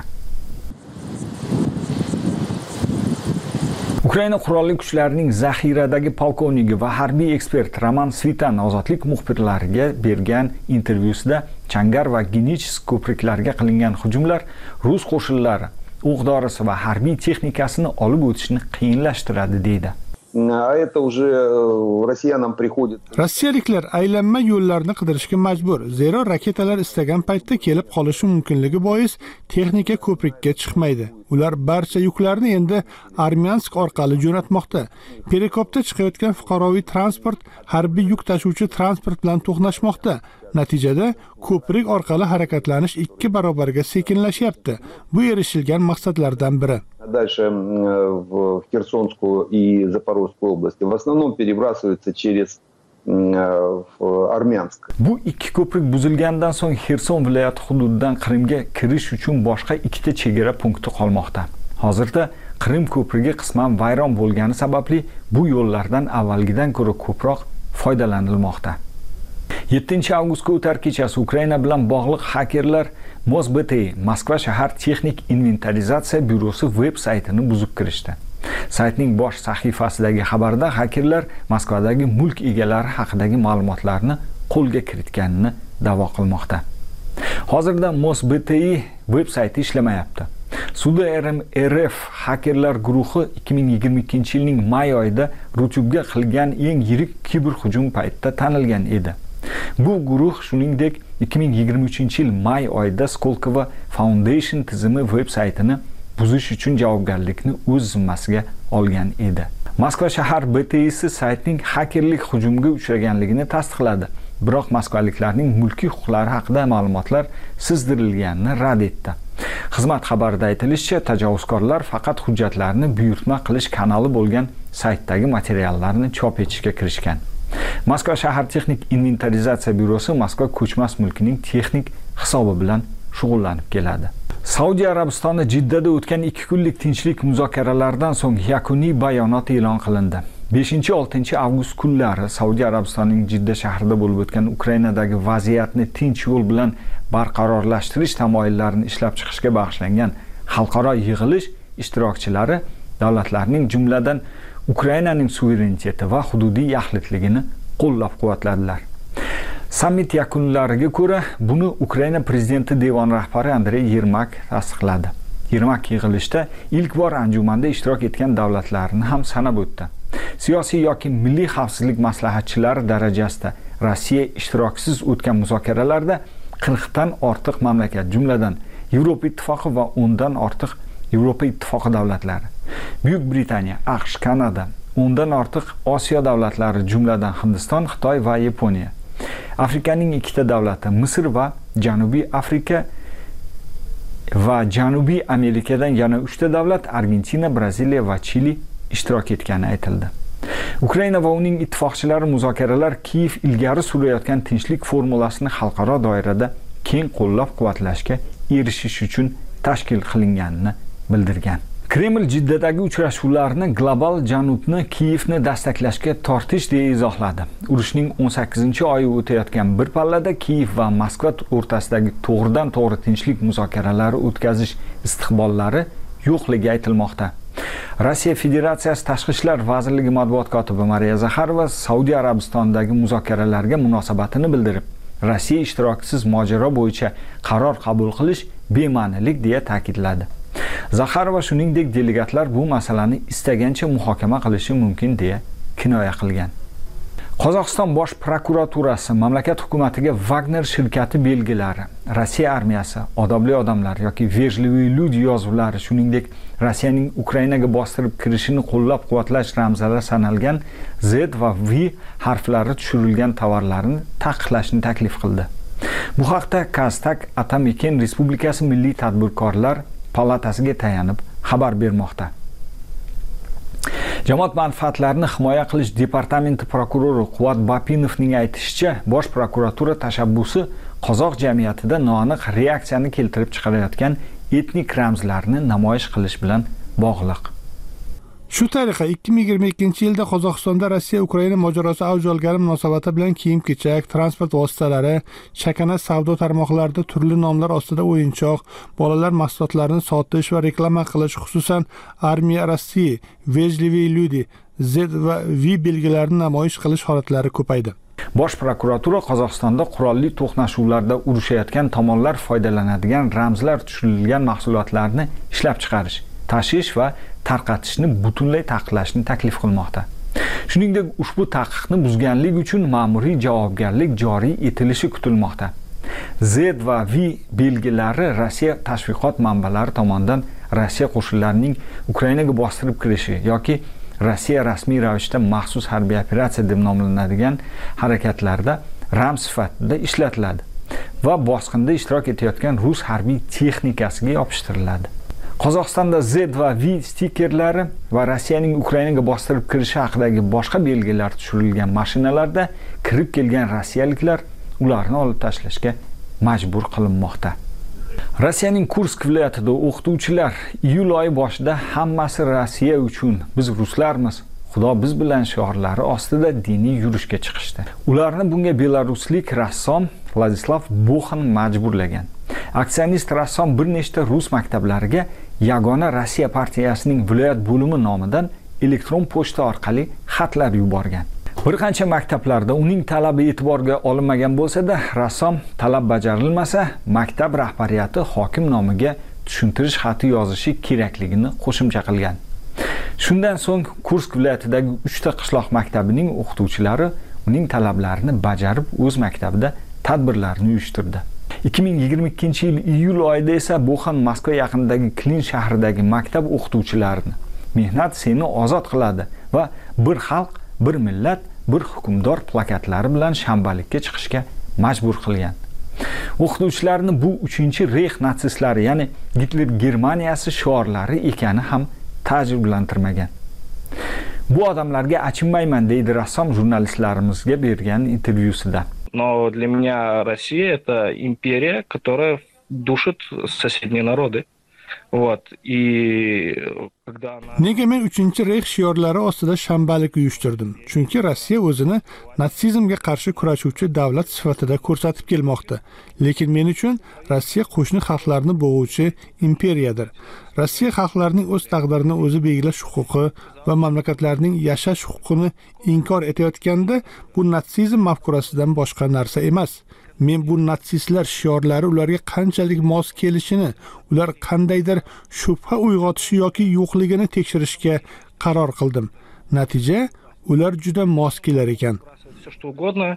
Ukraina qurolli kuchlarining zaxiradagi polkovniki va harbiy ekspert Roman Svitan ozodlik muxbirlariga bergan intervyusida Changar va Genichis ko'priklariga qilingan hujumlar rus qo'shinlari o'q-dorisi va harbiy texnikasini olib o'tishni qiyinlashtiradi deydi. Rossiyaliklar aylanma yo'llarni qidirishga majbur. Zero raketalar istagan paytda kelib qolishi mumkinligi bois texnika ko'prikka chiqmaydi. Ular barcha yuklarni endi Armyansk orqali jo'natmoqda. Perikopda chiqayotgan fuqaroviy transport harbiy yuk tashuvchi transport bilan to'qnashmoqda. Natijada ko'prik orqali harakatlanish ikki barobarga sekinlashyapti. Bu erishilgan maqsadlardan biri. Дальше в Херсонскую и Запорожскую области в основном перебрасываются через Armyansk. Bu ikki ko'prik buzilgandan so'ng Xerson viloyati hududidan Qrimga kirish uchun boshqa ikkita chegara punkti qolmoqda. Hozirda Qrim ko'prigi qisman vayron bo'lgani sababli bu yo'llardan avvalgidan ko'ra ko'proq foydalanilmoqda. yettinchi avgustga o'tar kechasi Ukraina bilan bog'liq hakerlar MosBT, Moskva shahar texnik inventarizatsiya byurosi veb-saytini buzib kirishdi. Saytning bosh sahifasidagi xabarda hakerlar Moskvadagi mulk egalari haqidagi ma'lumotlarni qo'lga kiritganini da'vo qilmoqda. Hozirda MosBT veb-sayti ishlamayapti. Suda R F hakerlar guruhi ikki ming yigirma ikkinchi yilning may oyida YouTube'ga qilgan eng yirik kiberhujum paytida tanilgan edi. Bu guruh shuningdek ikki ming yigirma uchinchi yil may oyida Skolkovo Foundation tizimi veb-saytini buzish uchun javobgarlikni o'z zimmasiga olgan edi. Moskva shahar B T S'si saytning hakerlik hujumiga uchraganligini tasdiqladi. Biroq moskvaliklarning mulkiy huquqlari haqida ma'lumotlar sizdirilganini rad etdi. Xizmat xabarida aytilishicha, tajovuzkorlar faqat hujjatlarni buyurtma qilish kanali bo'lgan saytdagi materiallarni chop etishga kirishgan. Moskva shahar texnik inventarizatsiya byurosi Moskva ko'chmas mulkining texnik hisobi bilan shug'ullanib keladi. Saudiya Arabistoni Jiddada o'tgan ikki kunlik tinchlik muzokaralaridan so'ng yakuniy bayonot e'lon qilindi. beshinchi oltinchi avgust kunlari Saudiya Arabistonining Jidda shahrida bo'lib o'tgan Ukrainadagi vaziyatni tinch yo'l bilan barqarorlashtirish tamoyillarini ishlab chiqishga bag'ishlangan xalqaro yig'ilish ishtirokchilari davlatlarning, jumladan Ukrainaning suvereniteti va hududiy yaxlitligini qo'llab-quvvatladilar. Sammit yakunlariga ko'ra, buni Ukraina prezidenti devon rahbari Andrey Yermak tasdiqladi. Yermak yig'ilishda ilk bor anjumanda ishtirok etgan davlatlarni ham sanab o'tdi. Siyosiy yoki milliy xavfsizlik maslahatchilari darajasida Rossiya ishtirokisiz o'tgan muzokaralarda qirqdan ortiq mamlakat, jumladan Yevropa ittifoqi va o'ndan ortiq Yevropa ittifoqi davlatlari, Buyuk Britaniya, AQSh, Kanada, o'ndan ortiq Osiyo davlatlari, jumladan Hindiston, Xitoy va Yaponiya, Afrikaning ikkita davlati, Misr va Janubiy Afrika va Janubiy Amerikadan yana uchta davlat Argentina, Braziliya va Chili ishtirok etgani aytildi. Ukraina va uning ittifoqchilari muzokaralar Kiyev ilgari surayotgan tinchlik formulasini xalqaro doirada keng qo'llab-quvvatlashga erishish uchun tashkil qilinganini bildirgan. Kreml Jiddadagi uchrashuvlarni global Janubni Kiyevni dastaklashga tortish deya izohladi. Urushning o'n sakkizinchi oyi o'tayotgan bir pallada Kiyev va Moskva o'rtasidagi to'g'ridan-to'g'ri tinchlik muzokaralari o'tkazish istiqbollari yo'qligi aytilmoqda. Rossiya Federatsiyasi Tashqi ishlar vazirligi matbuot kotibi Mariya Zakharova Saudiya Arabistonidagi muzokaralarga munosabatini bildirib, Rossiya ishtirokisiz mojaro bo'yicha qaror qabul qilish bema'nilik deya ta'kidladi. Zakharova shuningdek delegatlar bu masalani istagancha muhokama qilishi mumkin deya kinoya qilgan. Qozog'iston bosh prokuraturasi mamlakat hukumatiga Wagner shirkati belgilari, Rossiya armiyasi, odobli odamlar yoki vejliviy люди yozuvlari, shuningdek Rossiyaning Ukrainaga bostirib kirishini qo'llab-quvvatlash ramzlari sanalgan Z va V harflari tushirilgan tovarlarni taqiqlashni taklif qildi. Bu haqda Kaztak Atameken Respublikasi Milliy tadbirkorlar palatasiga tayanib xabar bermoqda. Jamoat manfaatlarini himoya qilish departamenti prokurori Quvvat Bapinovning aytishicha, bosh prokuratura tashabbusi qozoq jamiyatida noaniq reaksiyani keltirib chiqarayotgan etnik ramzlarni namoyish qilish bilan bog'liq. Shu tariqa ikki ming yigirma ikkinchi yilda Qozog'istonda Rossiya Ukraina mojarosi avj olgani munosabati bilan kiyim-kechak, transport vositalari, chakana savdo tarmoqlarida turli nomlar ostida o'yinchoq, bolalar mahsulotlarini sotish va reklama qilish, xususan Armiya Rossiya, Vejliviy люди, Z va V belgilarini namoyish qilish holatlari ko'paydi. Bosh prokuratura Qozog'istonda qurolli to'qnashuvlarda urushayotgan tomonlar foydalanadigan ramzlar tushirilgan mahsulotlarni ishlab chiqarish, tashish va tarqatishni butunlay taqiqlashni taklif qilmoqda. Shuningdek, ushbu taqiqni buzganlik uchun ma'muriy javobgarlik joriy etilishi kutilmoqda. Z va V belgilari Rossiya tashviqot manbalari tomonidan Rossiya qo'shinlarining Ukrainaga bostirib kirishi yoki Rossiya rasmiy ravishda maxsus harbiy operatsiya deb nomlanadigan harakatlarda ramz sifatida ishlatiladi va bosqinda ishtirok etayotgan rus harbiy texnikasiga yopishtiriladi. Qozog'istonda Z va V stikerlari va Rossiyaning Ukrainaga bostirib kirishi haqidagi boshqa belgilar tushirilgan mashinalarda kirib kelgan rossiyaliklar ularni olib tashlashga majbur qilinmoqda. Rossiyaning Kursk viloyatida o'qituvchilar iyul oyi boshida hammasi Rossiya uchun, biz ruslarmiz, Xudo biz bilan shiorlari ostida diniy yurishga chiqishdi. Ularni bunga belaruslik rassom Vladislav Buxan majburlagan. Aksionist rassom bir nechta rus maktablariga Yagona Rossiya partiyasining viloyat bo'limi nomidan elektron pochta orqali xatlar yuborgan. Bir qancha maktablarda uning talabi e'tiborga olinmagan bo'lsa-da, rassom talab bajarilmasa, maktab rahbariyati hokim nomiga tushuntirish xati yozishi kerakligini qo'shimcha qilgan. Shundan so'ng Kursk viloyatidagi uchta qishloq maktabining o'qituvchilari uning talablarini bajarib o'z maktabida tadbirlarni uyushtirdi. ikki ming yigirma ikkinchi yil iyul oyida esa Buxan Moskva yaqinidagi Klin shahridagi maktab o'qituvchilarini mehnat seni ozod qiladi va bir xalq, bir millat, bir hukmdor plakatlari bilan shanbalikka chiqishga majbur qilgan. O'qituvchilarni bu uchinchi Reyx natsistlari, ya'ni Gitler Germaniyasi shiorlari ekani ham ta'jiblantirmagan. Bu odamlarga achinmayman deydi rassom jurnalistlarimizga bergan intervyusida. Но для меня Россия — это империя, которая душит соседние народы. Вот. И когда она... Nega men uchinchi Reyx shiorlari ostida shanbalik uyushtirdim? Chunki Rossiya o'zini natsizmga qarshi kurashuvchi davlat sifatida ko'rsatib kelmoqda. Lekin men uchun Rossiya qo'shni xalqlarni bo'g'uvchi imperiyadir. Rossiya xalqlarining o'z taqdirini o'zi belgilash huquqi va mamlakatlarining yashash huquqini inkor etayotganda bu natsizm mafkurasidan boshqa narsa emas. Men bu natsistlar shiorlari ularga qanchalik mos kelishini, ular qandaydir shubha uyg'otishi yoki yo'qligini tekshirishga qaror qildim. Natija ular juda mos kelar ekan. Всё что угодно.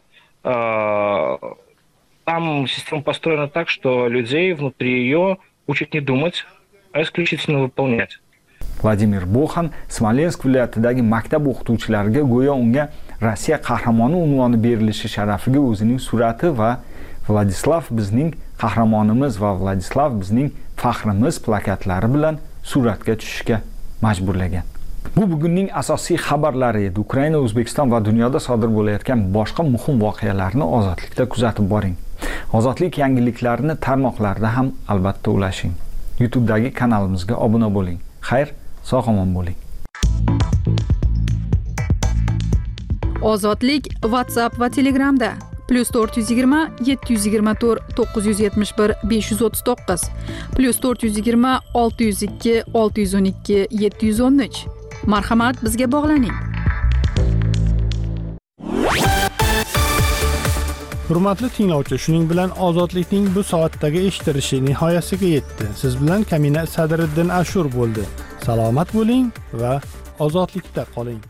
Там система построена так, что людей внутри ее учат не думать, а исключительно выполнять. Vladimir Buxan Smolensk viloyatidagi maktab o'qituvchilariga go'yo unga Rossiya qahramoni unvoni berilishi sharafiga o'zining surati va Vladislav bizning qahramonimiz va Vladislav bizning faxrimiz plakatlari bilan suratga tushishga majburlagan. Bu bugunning asosiy xabarlari edi. Ukraina, O'zbekiston va dunyoda sodir bo'layotgan boshqa muhim voqealarni ozodlikda kuzatib boring. Ozodlik yangiliklarini tarmoqlarda ham albatta ulashing. YouTube'dagi kanalimizga obuna bo'ling. Xayr, sog'-omon bo'ling. Ozodlik WhatsApp va Telegramda plus to'rt yuz yigirma yetti yuz yigirma to'rt to'qqiz yuz yetmish bir besh yuz o'ttiz to'qqiz plus to'rt yuz yigirma olti yuz ikki olti yuz o'n ikki yetti yuz o'n uch. Marhamat, bizga bog'laning. Hurmatli tinglovchi, shuning bilan ozodlikning bu soatdagi eshitilishi nihoyasiga yetdi. Siz bilan Kamina Sadriddin Ashur bo'ldi. Salomat bo'ling va ozodlikda qoling.